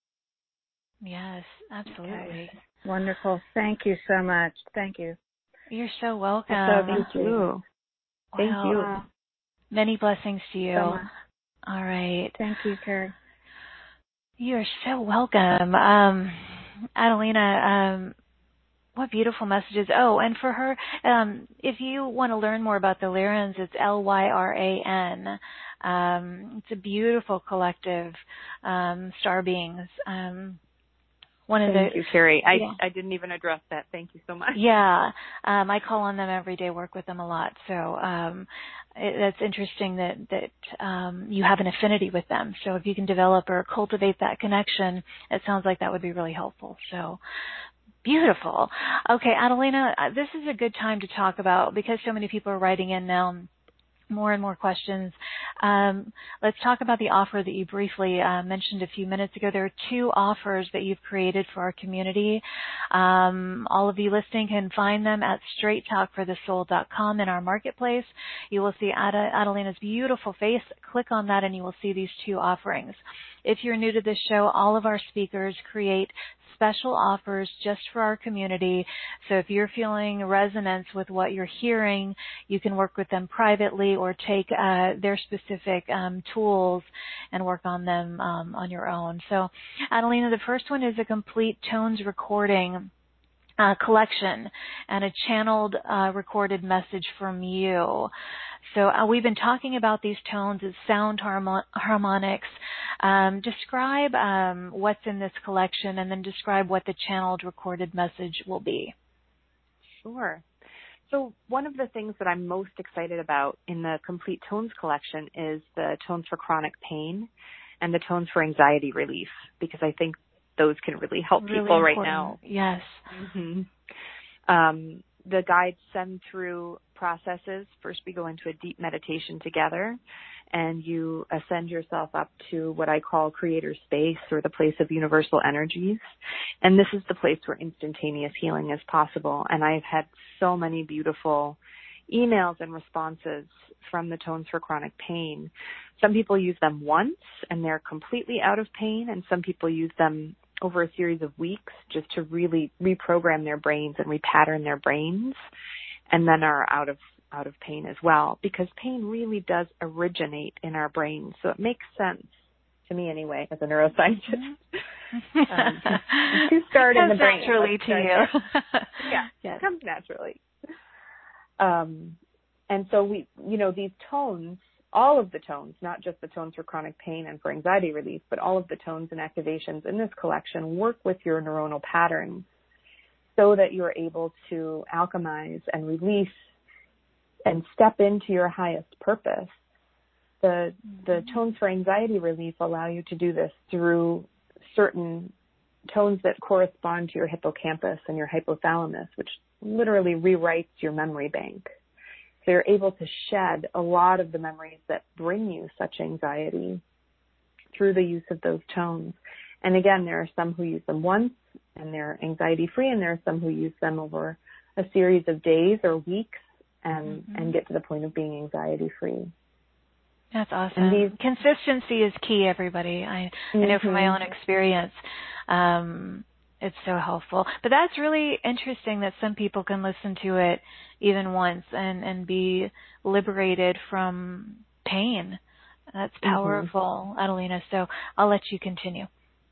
Yes, absolutely. Okay. Wonderful. Thank you so much. Thank you. You're so welcome. So Thank you. Thank well, you. Uh, many blessings to you. So much. All right. Thank you, Carrie. You're so welcome. Um, Adelina, um, what beautiful messages. Oh, and for her, um, if you want to learn more about the Lyrians, it's L Y R A N. Um, it's a beautiful collective, um, star beings. Um, one of Thank the, you, Carrie. I, yeah. I didn't even address that. Thank you so much. Yeah. Um, I call on them every day, work with them a lot. So, um, it, that's interesting that, that, um, you have an affinity with them. So if you can develop or cultivate that connection, it sounds like that would be really helpful. So, beautiful. Okay, Adelina, this is a good time to talk about, because so many people are writing in now, more and more questions. Um, let's talk about the offer that you briefly uh, mentioned a few minutes ago. There are two offers that you've created for our community. Um, all of you listening can find them at straight talk for the soul dot com in our marketplace. You will see Ad- Adelina's beautiful face. Click on that and you will see these two offerings. If you're new to this show, all of our speakers create special offers just for our community. So if you're feeling resonance with what you're hearing, you can work with them privately or take uh, their specific um, tools and work on them um, on your own. So, Adelina, the first one is a complete tones recording Uh, collection and a channeled uh, recorded message from you. So uh, we've been talking about these tones as sound harmo- harmonics. Um, describe um, what's in this collection and then describe what the channeled recorded message will be. Sure. So one of the things that I'm most excited about in the Complete Tones collection is the tones for chronic pain and the tones for anxiety relief, because I think those can really help Really people important. right now. Yes. Mm-hmm. Um, the guides send through processes. First, we go into a deep meditation together, and you ascend yourself up to what I call creator space, or the place of universal energies. And this is the place where instantaneous healing is possible. And I've had so many beautiful emails and responses from the tones for chronic pain. Some people use them once and they're completely out of pain, and some people use them over a series of weeks just to really reprogram their brains and repattern their brains, and then are out of out of pain as well, because pain really does originate in our brains. So it makes sense to me anyway, as a neuroscientist. um, to, to start in the brain. Naturally to you. Yeah, yes. It comes naturally. Um, and so we, you know, these tones all of the tones, not just the tones for chronic pain and for anxiety relief, but all of the tones and activations in this collection work with your neuronal patterns so that you're able to alchemize and release and step into your highest purpose. The, the tones for anxiety relief allow you to do this through certain tones that correspond to your hippocampus and your hypothalamus, which literally rewrites your memory bank. So you're able to shed a lot of the memories that bring you such anxiety through the use of those tones. And again, there are some who use them once and they're anxiety-free, and there are some who use them over a series of days or weeks and, mm-hmm. and get to the point of being anxiety-free. That's awesome. These, Consistency is key, everybody. I, mm-hmm. I know from my own experience. Um, it's so helpful. But that's really interesting that some people can listen to it even once and, and be liberated from pain. That's powerful, mm-hmm. Adelina. So I'll let you continue.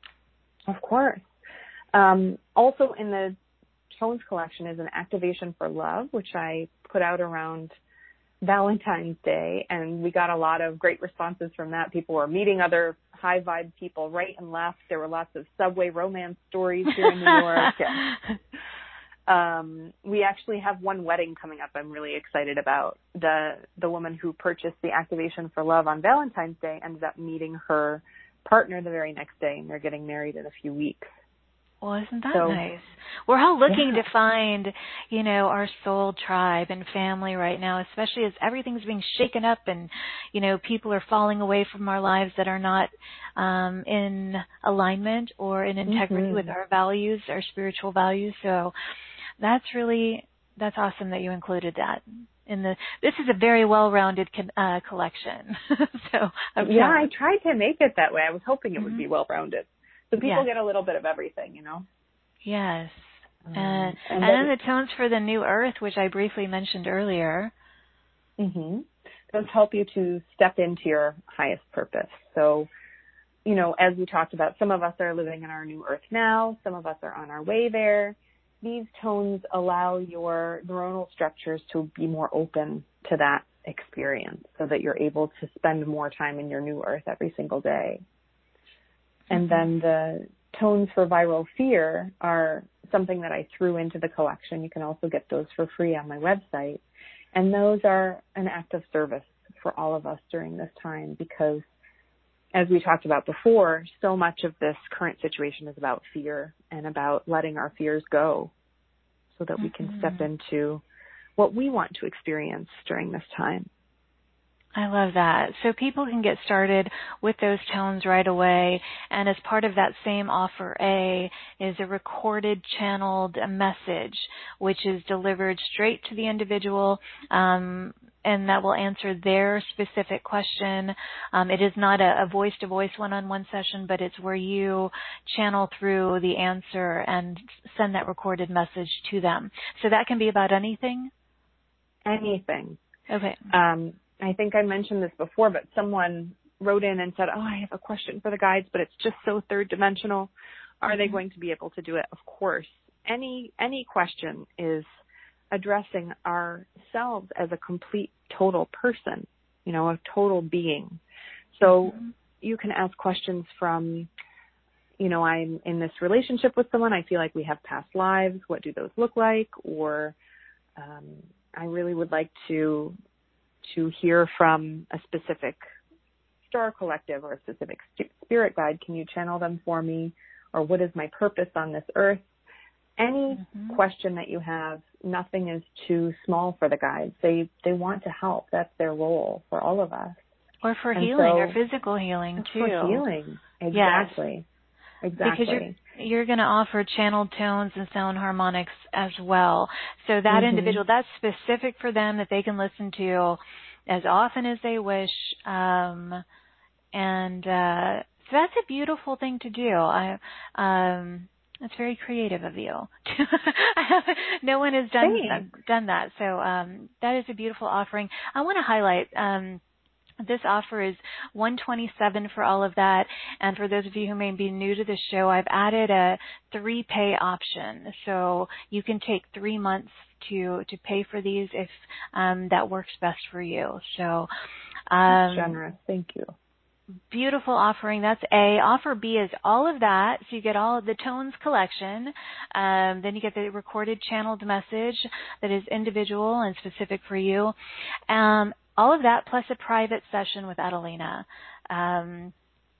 Of course. Um, also in the Tones collection is an activation for love, which I put out around Valentine's Day, and we got a lot of great responses from that. People were meeting other high vibe people right and left. There were lots of subway romance stories here in New York. And, um, we actually have one wedding coming up I'm really excited about. The the woman who purchased the activation for love on Valentine's Day ended up meeting her partner the very next day, and they're getting married in a few weeks. Well, isn't that so, nice? We're all looking yeah. to find, you know, our soul tribe and family right now, especially as everything's being shaken up and, you know, people are falling away from our lives that are not um, in alignment or in integrity mm-hmm. with our values, our spiritual values. So that's really, that's awesome that you included that. In the, this is a very well-rounded con, uh, collection. so I'm Yeah, sorry. I tried to make it that way. I was hoping it mm-hmm. would be well-rounded. So people yeah. get a little bit of everything, you know? Yes. Um, uh, and and then, then the tones for the new earth, which I briefly mentioned earlier. Mm-hmm. Those help you to step into your highest purpose. So, you know, as we talked about, some of us are living in our new earth now. Some of us are on our way there. These tones allow your neuronal structures to be more open to that experience so that you're able to spend more time in your new earth every single day. And then the tones for viral fear are something that I threw into the collection. You can also get those for free on my website. And those are an act of service for all of us during this time because, as we talked about before, so much of this current situation is about fear and about letting our fears go so that we can mm-hmm. step into what we want to experience during this time. I love that. So people can get started with those tones right away. And as part of that same offer A is a recorded channeled message, which is delivered straight to the individual, um, and that will answer their specific question. Um, it is not a, a voice-to-voice one-on-one session, but it's where you channel through the answer and send that recorded message to them. So that can be about anything? Anything. Okay. Um, I think I mentioned this before, but someone wrote in and said, oh, I have a question for the guides, but it's just so third dimensional. Are mm-hmm. they going to be able to do it? Of course. Any any question is addressing ourselves as a complete, total person, you know, a total being. So mm-hmm. you can ask questions from, you know, I'm in this relationship with someone. I feel like we have past lives. What do those look like? Or um, I really would like to to hear from a specific star collective or a specific spirit guide. Can you channel them for me? Or what is my purpose on this earth? Any mm-hmm. question that you have, nothing is too small for the guides. They they want to help. That's their role for all of us. Or for and healing, so, or physical healing too. For healing, exactly. Yes. Exactly. Because you're, you're going to offer channeled tones and sound harmonics as well. So that mm-hmm. individual, that's specific for them that they can listen to as often as they wish. Um, and uh, so that's a beautiful thing to do. I, um, it's very creative of you. No one has done uh, done that. So um, that is a beautiful offering. I want to highlight um, this offer is one hundred twenty-seven dollars for all of that. And for those of you who may be new to the show, I've added a three-pay option. So you can take three months to, to pay for these if um, that works best for you. So Um, That's generous. Thank you. Beautiful offering. That's A. Offer B is all of that. So you get all of the tones collection. Um, then you get the recorded channeled message that is individual and specific for you. Um, all of that plus a private session with Adelina. Um,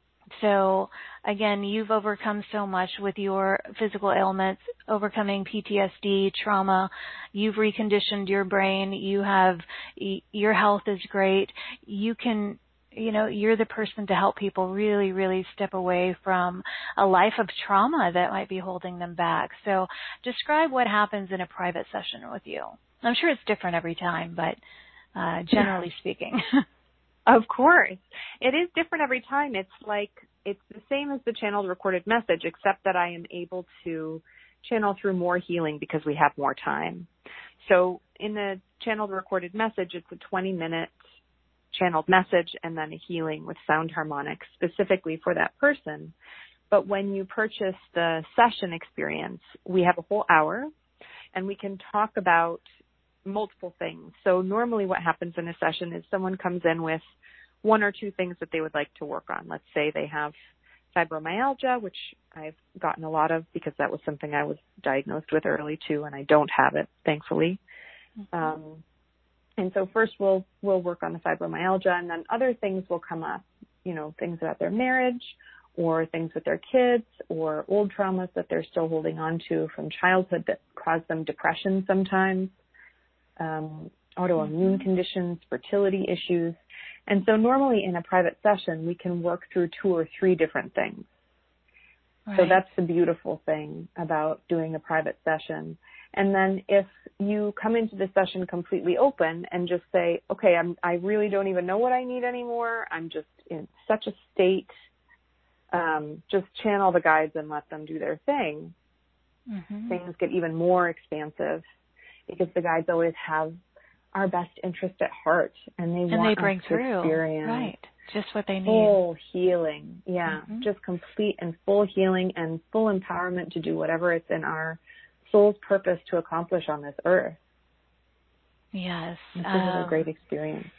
so again, you've overcome so much with your physical ailments, overcoming P T S D, trauma. You've reconditioned your brain. You have, your health is great. You can, you know, you're the person to help people really, really step away from a life of trauma that might be holding them back. So describe what happens in a private session with you. I'm sure it's different every time, but uh, generally speaking. Of course. It is different every time. It's like, it's the same as the channeled recorded message, except that I am able to channel through more healing because we have more time. So in the channeled recorded message, it's a twenty minute channeled message and then a healing with sound harmonics specifically for that person. But when you purchase the session experience, we have a whole hour and we can talk about multiple things. So normally what happens in a session is someone comes in with one or two things that they would like to work on. Let's say they have fibromyalgia, which I've gotten a lot of because that was something I was diagnosed with early too, and I don't have it, thankfully. Mm-hmm. Um, and so first we'll we'll work on the fibromyalgia, and then other things will come up, you know, things about their marriage or things with their kids or old traumas that they're still holding on to from childhood that cause them depression sometimes. Um, autoimmune mm-hmm. conditions, fertility issues. And so normally in a private session, we can work through two or three different things. Right. So that's the beautiful thing about doing a private session. And then if you come into the session completely open and just say, okay, I'm, I really don't even know what I need anymore. I'm just in such a state. Um, just channel the guides and let them do their thing. Mm-hmm. Things get even more expansive, because the guides always have our best interest at heart, and they and want they bring us to through, experience right, just what they need. Full healing, yeah, mm-hmm. just complete and full healing and full empowerment to do whatever it's in our soul's purpose to accomplish on this earth. Yes. It's um, a great experience.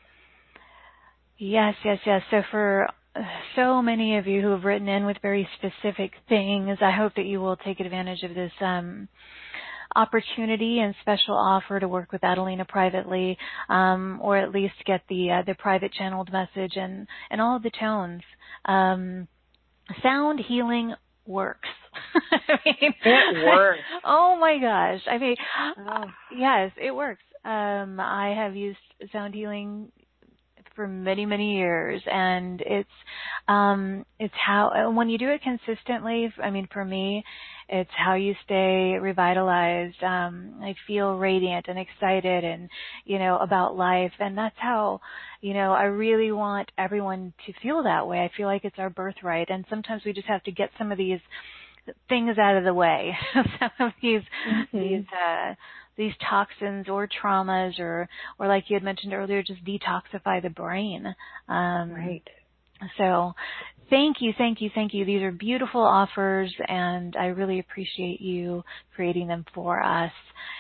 Yes, yes, yes. So for so many of you who have written in with very specific things, I hope that you will take advantage of this um, opportunity and special offer to work with Adelina privately, um, or at least get the uh, the private channeled message and, and all of the tones. Um, sound healing works. I mean, it works. Oh my gosh. I mean, oh. yes, it works. Um, I have used sound healing for many, many years, and it's um, it's how when you do it consistently. I mean, for me, it's how you stay revitalized. Um, I feel radiant and excited, and you know, about life, and that's how, you know, I really want everyone to feel that way. I feel like it's our birthright, and sometimes we just have to get some of these things out of the way. Some of these mm-hmm. these. Uh, these toxins or traumas, or, or like you had mentioned earlier, just detoxify the brain. Um, right. So thank you, thank you, thank you. These are beautiful offers, and I really appreciate you creating them for us.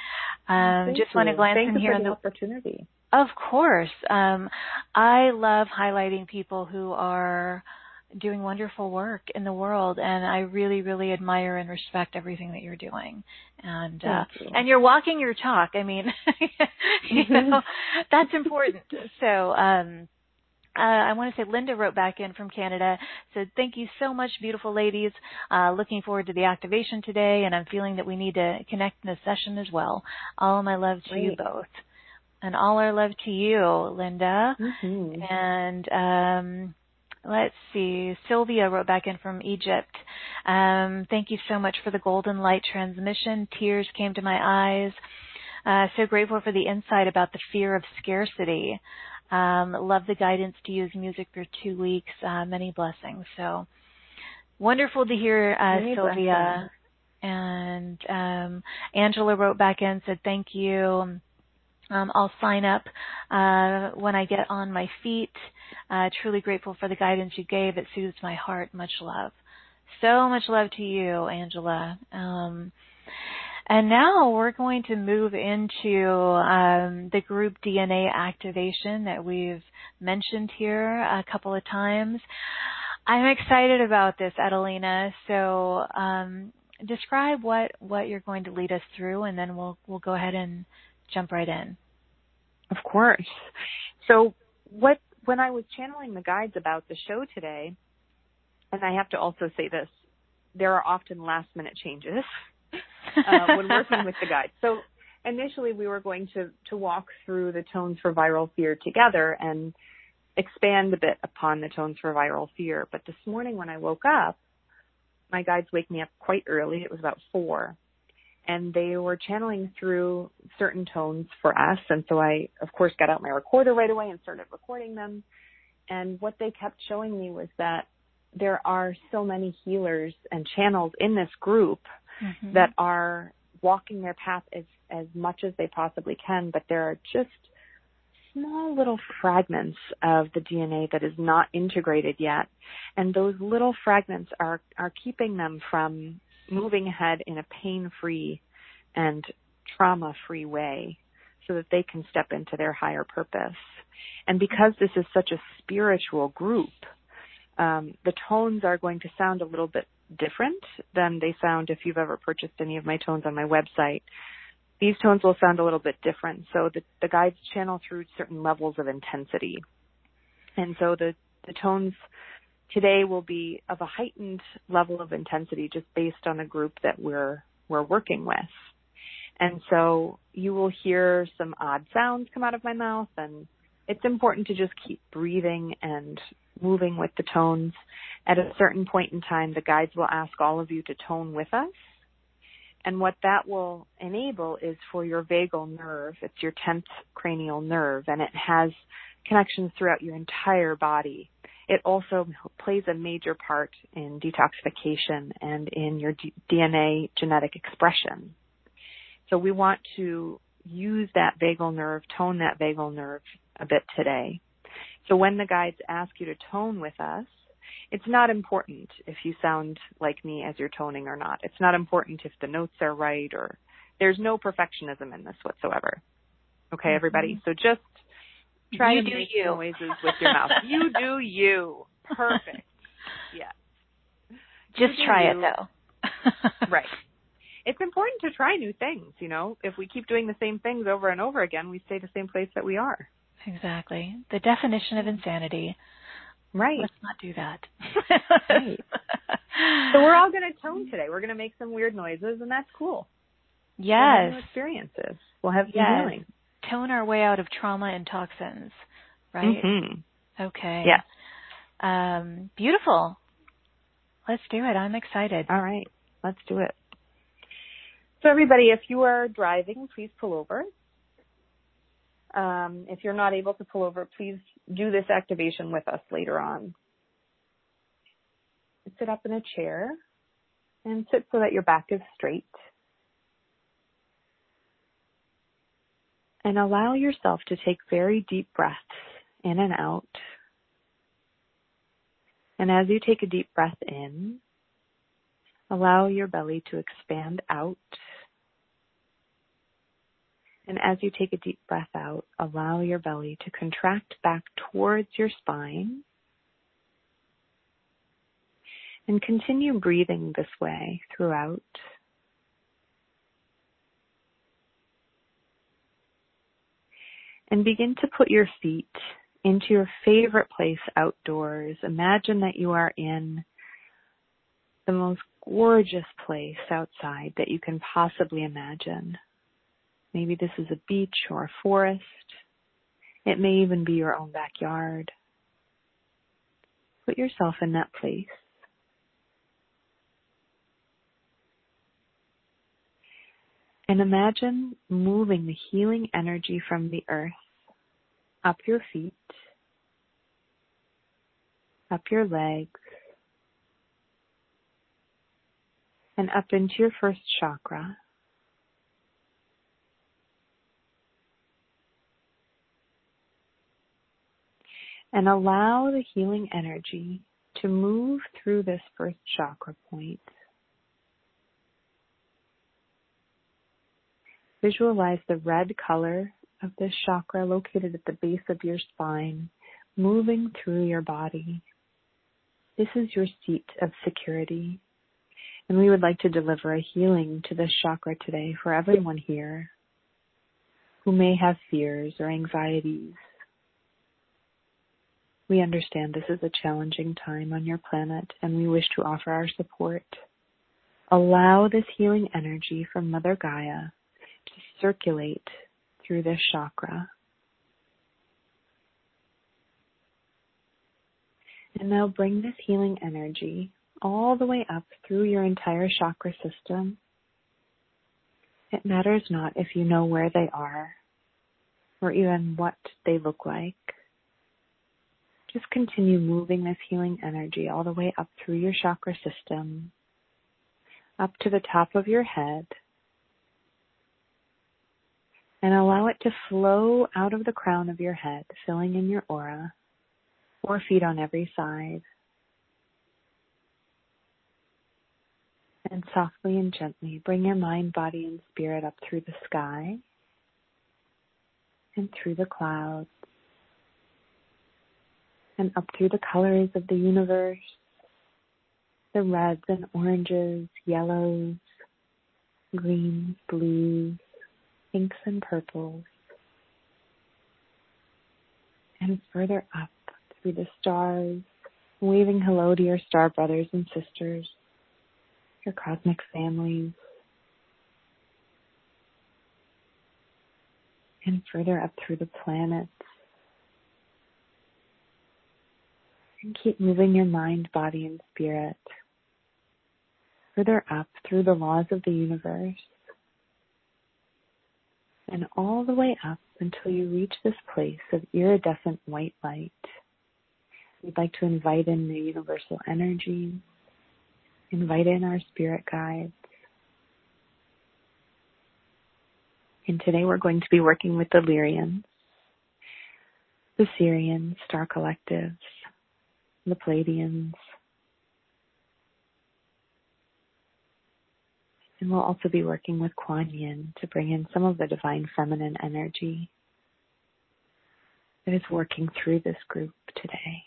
Um, thank just you. want to glance thank in you here for on the the opportunity. Of course. Um, I love highlighting people who are doing wonderful work in the world, and I really, really admire and respect everything that you're doing. And uh, you. and you're walking your talk. I mean, you know, that's important. So um, uh, I want to say Linda wrote back in from Canada, said, thank you so much, beautiful ladies. Uh, looking forward to the activation today, and I'm feeling that we need to connect in this session as well. All my love to Great. you both. And all our love to you, Linda. Mm-hmm. And um, let's see, Sylvia wrote back in from Egypt. Um, thank you so much for the golden light transmission. Tears came to my eyes. Uh, so grateful for the insight about the fear of scarcity. Um, love the guidance to use music for two weeks. Uh, many blessings. So wonderful to hear, uh, Sylvia. Blessings. And um, Angela wrote back in, said thank you. Um, I'll sign up uh, when I get on my feet. Uh, truly grateful for the guidance you gave. It soothes my heart. Much love. So much love to you, Angela. Um, And now we're going to move into um, the group D N A activation that we've mentioned here a couple of times. I'm excited about this, Adelina. So um, describe what, what you're going to lead us through, and then we'll we'll go ahead and jump right in. Of course. So what when I was channeling the guides about the show today, and I have to also say this, there are often last-minute changes uh, when working with the guides. So initially we were going to, to walk through the tones for viral fear together and expand a bit upon the tones for viral fear. But this morning when I woke up, my guides wake me up quite early. It was about four. And they were channeling through certain tones for us. And so I, of course, got out my recorder right away and started recording them. And what they kept showing me was that there are so many healers and channels in this group mm-hmm. that are walking their path as, as much as they possibly can, but there are just small little fragments of the D N A that is not integrated yet. And those little fragments are, are keeping them from moving ahead in a pain-free and trauma-free way so that they can step into their higher purpose. And because this is such a spiritual group, Um, the tones are going to sound a little bit different than they sound if you've ever purchased any of my tones on my website. These tones will sound a little bit different. So the, the guides channel through certain levels of intensity. And so the, the tones today will be of a heightened level of intensity just based on a group that we're, we're working with. And so you will hear some odd sounds come out of my mouth, and it's important to just keep breathing and moving with the tones. At a certain point in time, the guides will ask all of you to tone with us. And what that will enable is for your vagal nerve. It's your tenth cranial nerve, and it has connections throughout your entire body. It also plays a major part in detoxification and in your D N A genetic expression. So we want to use that vagal nerve, tone that vagal nerve a bit today. So when the guides ask you to tone with us, it's not important if you sound like me as you're toning or not. It's not important if the notes are right, or there's no perfectionism in this whatsoever. Okay, everybody? Mm-hmm. So just try you to do make you. noises with your mouth. You do you. Perfect. Yes. Just try you. it, though. Right. It's important to try new things, you know. If we keep doing the same things over and over again, we stay the same place that we are. Exactly. The definition of insanity. Right. Let's not do that. Right. So we're all going to tone today. We're going to make some weird noises, and that's cool. Yes. We'll have new experiences. We'll have some yes. healing. Tone our way out of trauma and toxins, right? Mm-hmm. Okay. Yes. Um, beautiful. Let's do it. I'm excited. All right. Let's do it. So everybody, if you are driving, please pull over. Um, if you're not able to pull over, please do this activation with us later on. Sit up in a chair and sit so that your back is straight. And allow yourself to take very deep breaths in and out. And as you take a deep breath in, allow your belly to expand out. And as you take a deep breath out, allow your belly to contract back towards your spine. And continue breathing this way throughout. And begin to put your feet into your favorite place outdoors. Imagine that you are in the most gorgeous place outside that you can possibly imagine. Maybe this is a beach or a forest. It may even be your own backyard. Put yourself in that place. And imagine moving the healing energy from the earth up your feet, up your legs, and up into your first chakra. And allow the healing energy to move through this first chakra point. Visualize the red color of this chakra located at the base of your spine, moving through your body. This is your seat of security, and we would like to deliver a healing to this chakra today for everyone here who may have fears or anxieties. We understand this is a challenging time on your planet, and we wish to offer our support. Allow this healing energy from Mother Gaia to circulate through this chakra. And now bring this healing energy all the way up through your entire chakra system. It matters not if you know where they are or even what they look like. Just continue moving this healing energy all the way up through your chakra system, up to the top of your head, and allow it to flow out of the crown of your head, filling in your aura, four feet on every side. And softly and gently bring your mind, body, and spirit up through the sky and through the clouds and up through the colors of the universe, the reds and oranges, yellows, greens, blues, pinks and purples, and further up through the stars, waving hello to your star brothers and sisters, your cosmic families, and further up through the planets. And keep moving your mind, body, and spirit further up through the laws of the universe and all the way up until you reach this place of iridescent white light. We'd like to invite in the universal energy, invite in our spirit guides. And today we're going to be working with the Lyrians, the Sirians, star collectives, the Pleiadians. And we'll also be working with Kuan Yin to bring in some of the divine feminine energy that is working through this group today.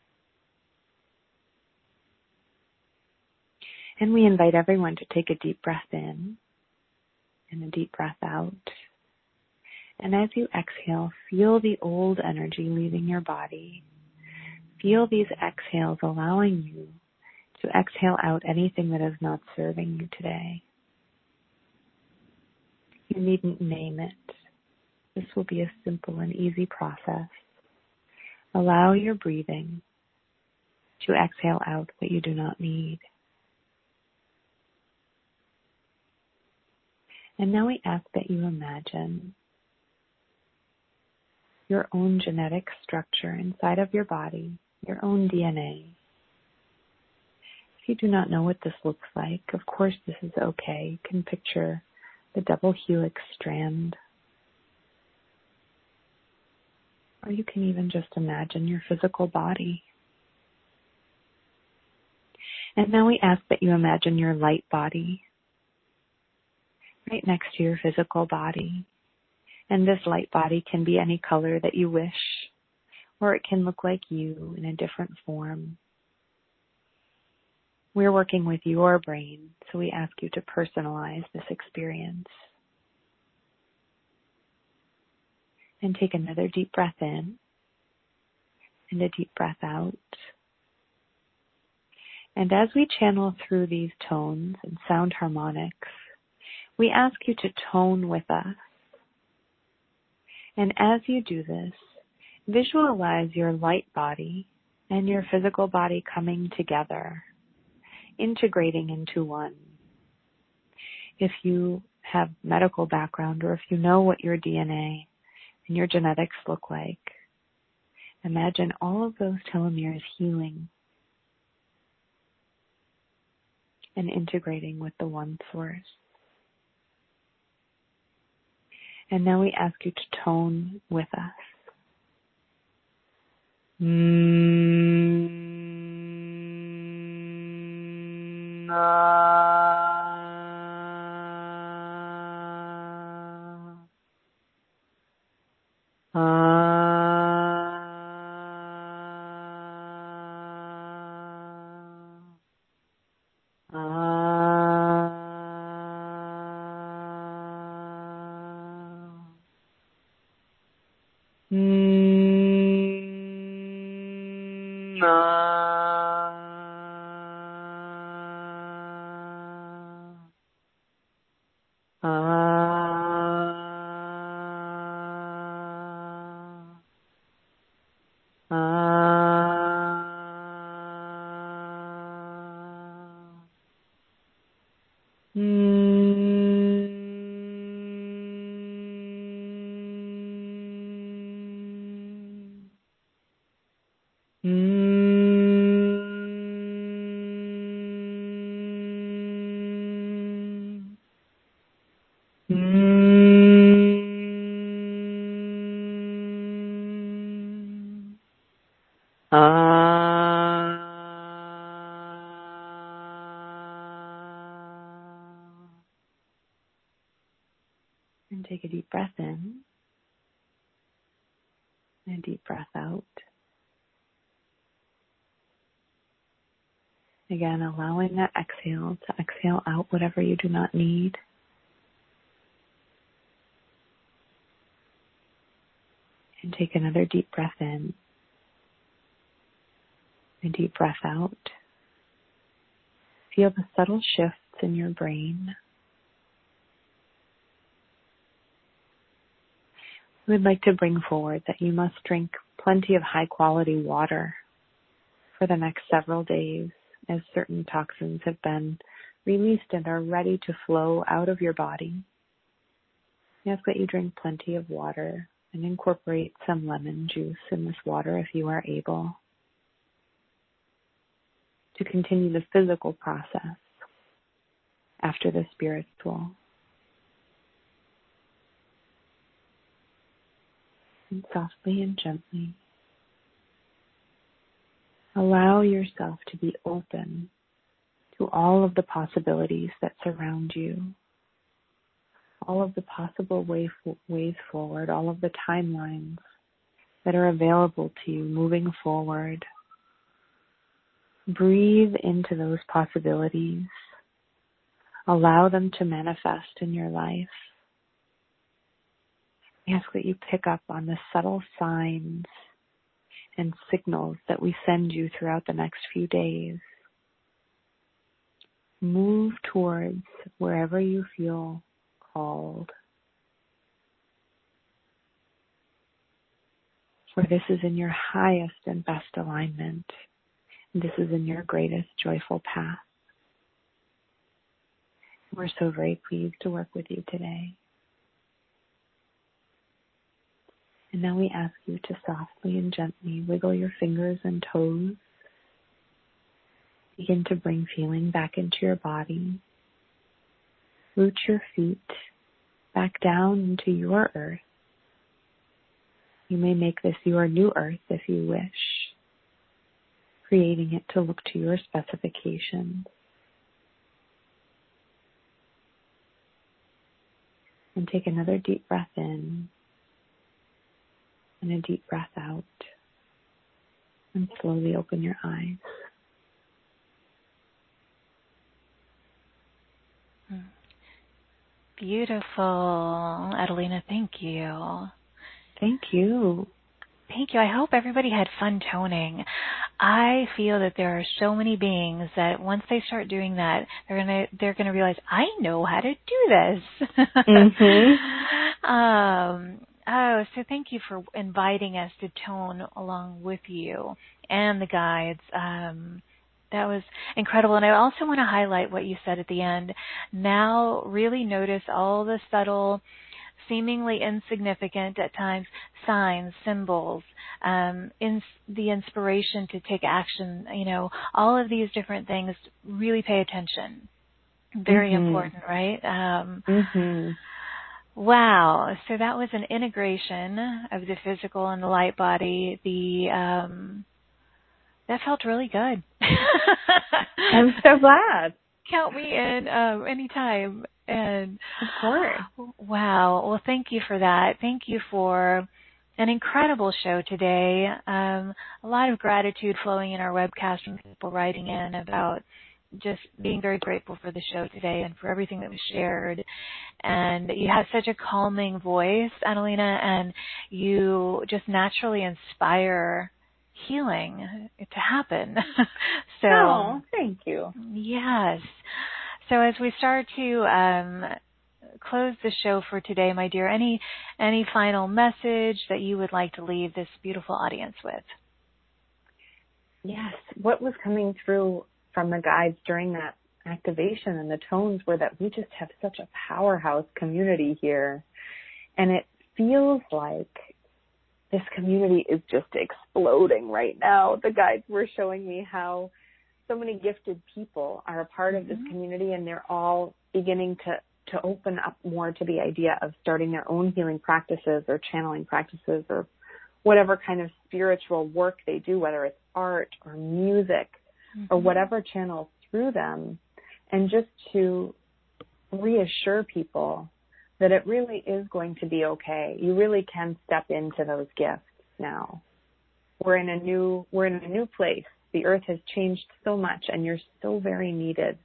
And we invite everyone to take a deep breath in and a deep breath out. And as you exhale, feel the old energy leaving your body. Feel these exhales allowing you to exhale out anything that is not serving you today. You needn't name it. This will be a simple and easy process. Allow your breathing to exhale out what you do not need. And now we ask that you imagine your own genetic structure inside of your body, your own D N A. If you do not know what this looks like, of course this is okay. You can picture the double helix strand. Or you can even just imagine your physical body. And now we ask that you imagine your light body right next to your physical body. And this light body can be any color that you wish, or it can look like you in a different form. We're working with your brain, so we ask you to personalize this experience. And take another deep breath in and a deep breath out. And as we channel through these tones and sound harmonics, we ask you to tone with us. And as you do this, visualize your light body and your physical body coming together, integrating into one. If you have medical background or if you know what your D N A and your genetics look like, imagine all of those telomeres healing and integrating with the one source. And now we ask you to tone with us. Mm-hmm. Mm, ah. And take a deep breath in and a deep breath out. Again, allowing that exhale to exhale out whatever you do not need. And take another deep breath in. A deep breath out. Feel the subtle shifts in your brain. We'd like to bring forward that you must drink plenty of high quality water for the next several days as certain toxins have been released and are ready to flow out of your body. We ask that you drink plenty of water and incorporate some lemon juice in this water if you are able, to continue the physical process after the spiritual. And softly and gently, allow yourself to be open to all of the possibilities that surround you, all of the possible way, ways forward, all of the timelines that are available to you moving forward. Breathe into those possibilities. Allow them to manifest in your life. I ask that you pick up on the subtle signs and signals that we send you throughout the next few days. Move towards wherever you feel called. For this is in your highest and best alignment. And this is in your greatest joyful path. We're so very pleased to work with you today. And now we ask you to softly and gently wiggle your fingers and toes. Begin to bring feeling back into your body. Root your feet back down into your earth. You may make this your new earth if you wish, creating it to look to your specifications. And take another deep breath in and a deep breath out. And slowly open your eyes. Beautiful. Adelina, thank you. Thank you. Thank you. I hope everybody had fun toning. I feel that there are so many beings that once they start doing that, they're gonna they're gonna realize, I know how to do this. Mm-hmm. um, oh, so thank you for inviting us to tone along with you and the guides. Um, that was incredible. And I also want to highlight what you said at the end. Now really notice all the subtle, seemingly insignificant at times, signs, symbols, um, in the inspiration to take action, you know, all of these different things, really pay attention. Very mm-hmm. important, right? Um, mm-hmm. Wow. So that was an integration of the physical and the light body. The um, that felt really good. I'm so glad. Count me in um, anytime. And of course. Wow. Well, thank you for that. Thank you for an incredible show today. Um, a lot of gratitude flowing in our webcast from people writing in about just being very grateful for the show today and for everything that was shared. And you have such a calming voice, Adelina, and you just naturally inspire healing to happen. So, oh, thank you. Yes. So as we start to um, close the show for today, my dear, any any final message that you would like to leave this beautiful audience with? Yes. What was coming through from the guides during that activation and the tones were that we just have such a powerhouse community here. And it feels like this community is just exploding right now. The guides were showing me how so many gifted people are a part of this community, and they're all beginning to, to open up more to the idea of starting their own healing practices or channeling practices or whatever kind of spiritual work they do, whether it's art or music mm-hmm. or whatever channels through them, and just to reassure people that it really is going to be okay. You really can step into those gifts now. We're in a new, we're in a new place. The earth has changed so much, and you're so very needed.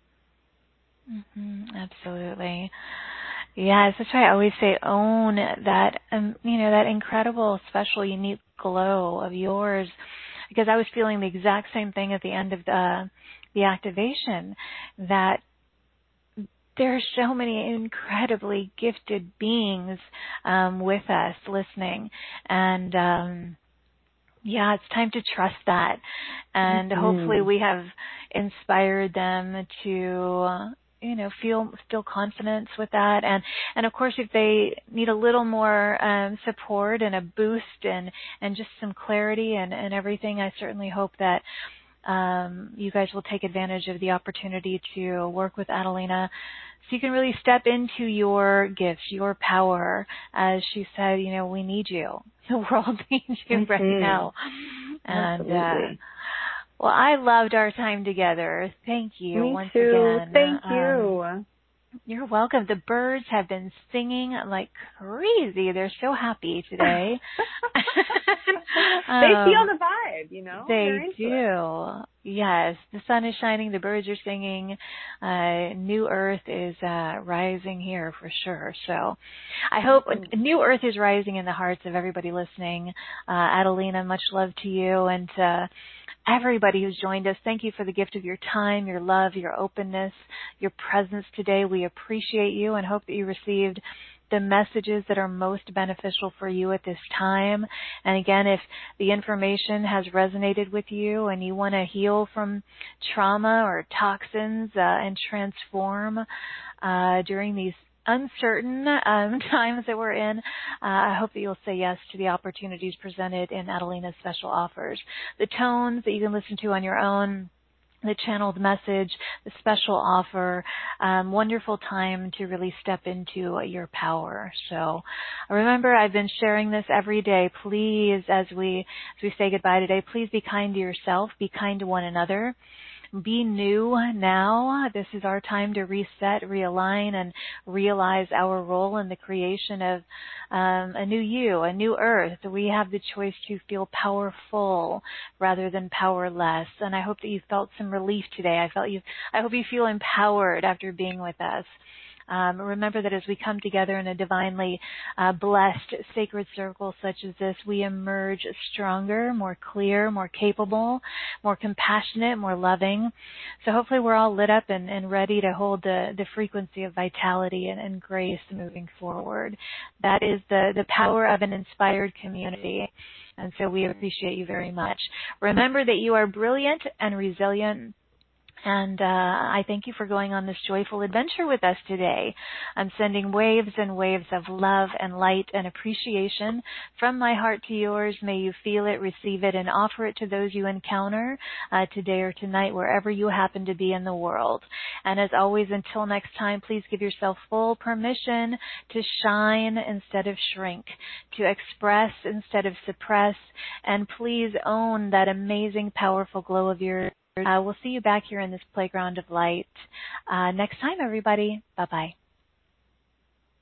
Mm-hmm, absolutely. Yes, that's why I always say own that, um, you know, that incredible, special, unique glow of yours, because I was feeling the exact same thing at the end of the the activation, that there are so many incredibly gifted beings um, with us listening, and um, yeah, it's time to trust that, and mm-hmm. hopefully we have inspired them to, uh, you know, feel feel confidence with that, and and of course, if they need a little more um, support and a boost and and just some clarity and and everything, I certainly hope that um, you guys will take advantage of the opportunity to work with Adelina, so you can really step into your gifts, your power. As she said, you know, we need you. The world needs you mm-hmm. right now. And, Absolutely. Uh, well, I loved our time together. Thank you Me once too. again. Thank you. Um, you're welcome. The birds have been singing like crazy. They're so happy today. um, they feel the vibe, you know. They do. It. Yes, the sun is shining. The birds are singing. Uh, new Earth is uh, rising here for sure. So, I hope mm-hmm. New Earth is rising in the hearts of everybody listening. Uh, Adelina, much love to you, and uh, everybody who's joined us. Thank you for the gift of your time, your love, your openness, your presence today. We appreciate you and hope that you received the messages that are most beneficial for you at this time. And again, if the information has resonated with you and you want to heal from trauma or toxins uh, and transform uh, during these uncertain um, times that we're in, uh, I hope that you'll say yes to the opportunities presented in Adelina's special offers. The tones that you can listen to on your own, the channeled message, the special offer, um, wonderful time to really step into your power. So remember, I've been sharing this every day. Please, as we, as we say goodbye today, please be kind to yourself, be kind to one another. Be new now. This is our time to reset, realign, and realize our role in the creation of um, a new you, a new earth. We have the choice to feel powerful rather than powerless. And I hope that you felt some relief today. I felt you. I hope you feel empowered after being with us. Um, remember that as we come together in a divinely uh, blessed sacred circle such as this, we emerge stronger, more clear, more capable, more compassionate, more loving. So hopefully we're all lit up and, and ready to hold the, the frequency of vitality and, and grace moving forward. That is the, the power of an inspired community. And so we appreciate you very much. Remember that you are brilliant and resilient. And uh, I thank you for going on this joyful adventure with us today. I'm sending waves and waves of love and light and appreciation from my heart to yours. May you feel it, receive it, and offer it to those you encounter uh, today or tonight, wherever you happen to be in the world. And as always, until next time, please give yourself full permission to shine instead of shrink, to express instead of suppress, and please own that amazing, powerful glow of yours. Uh, we'll see you back here in this playground of light uh, next time, everybody. Bye-bye.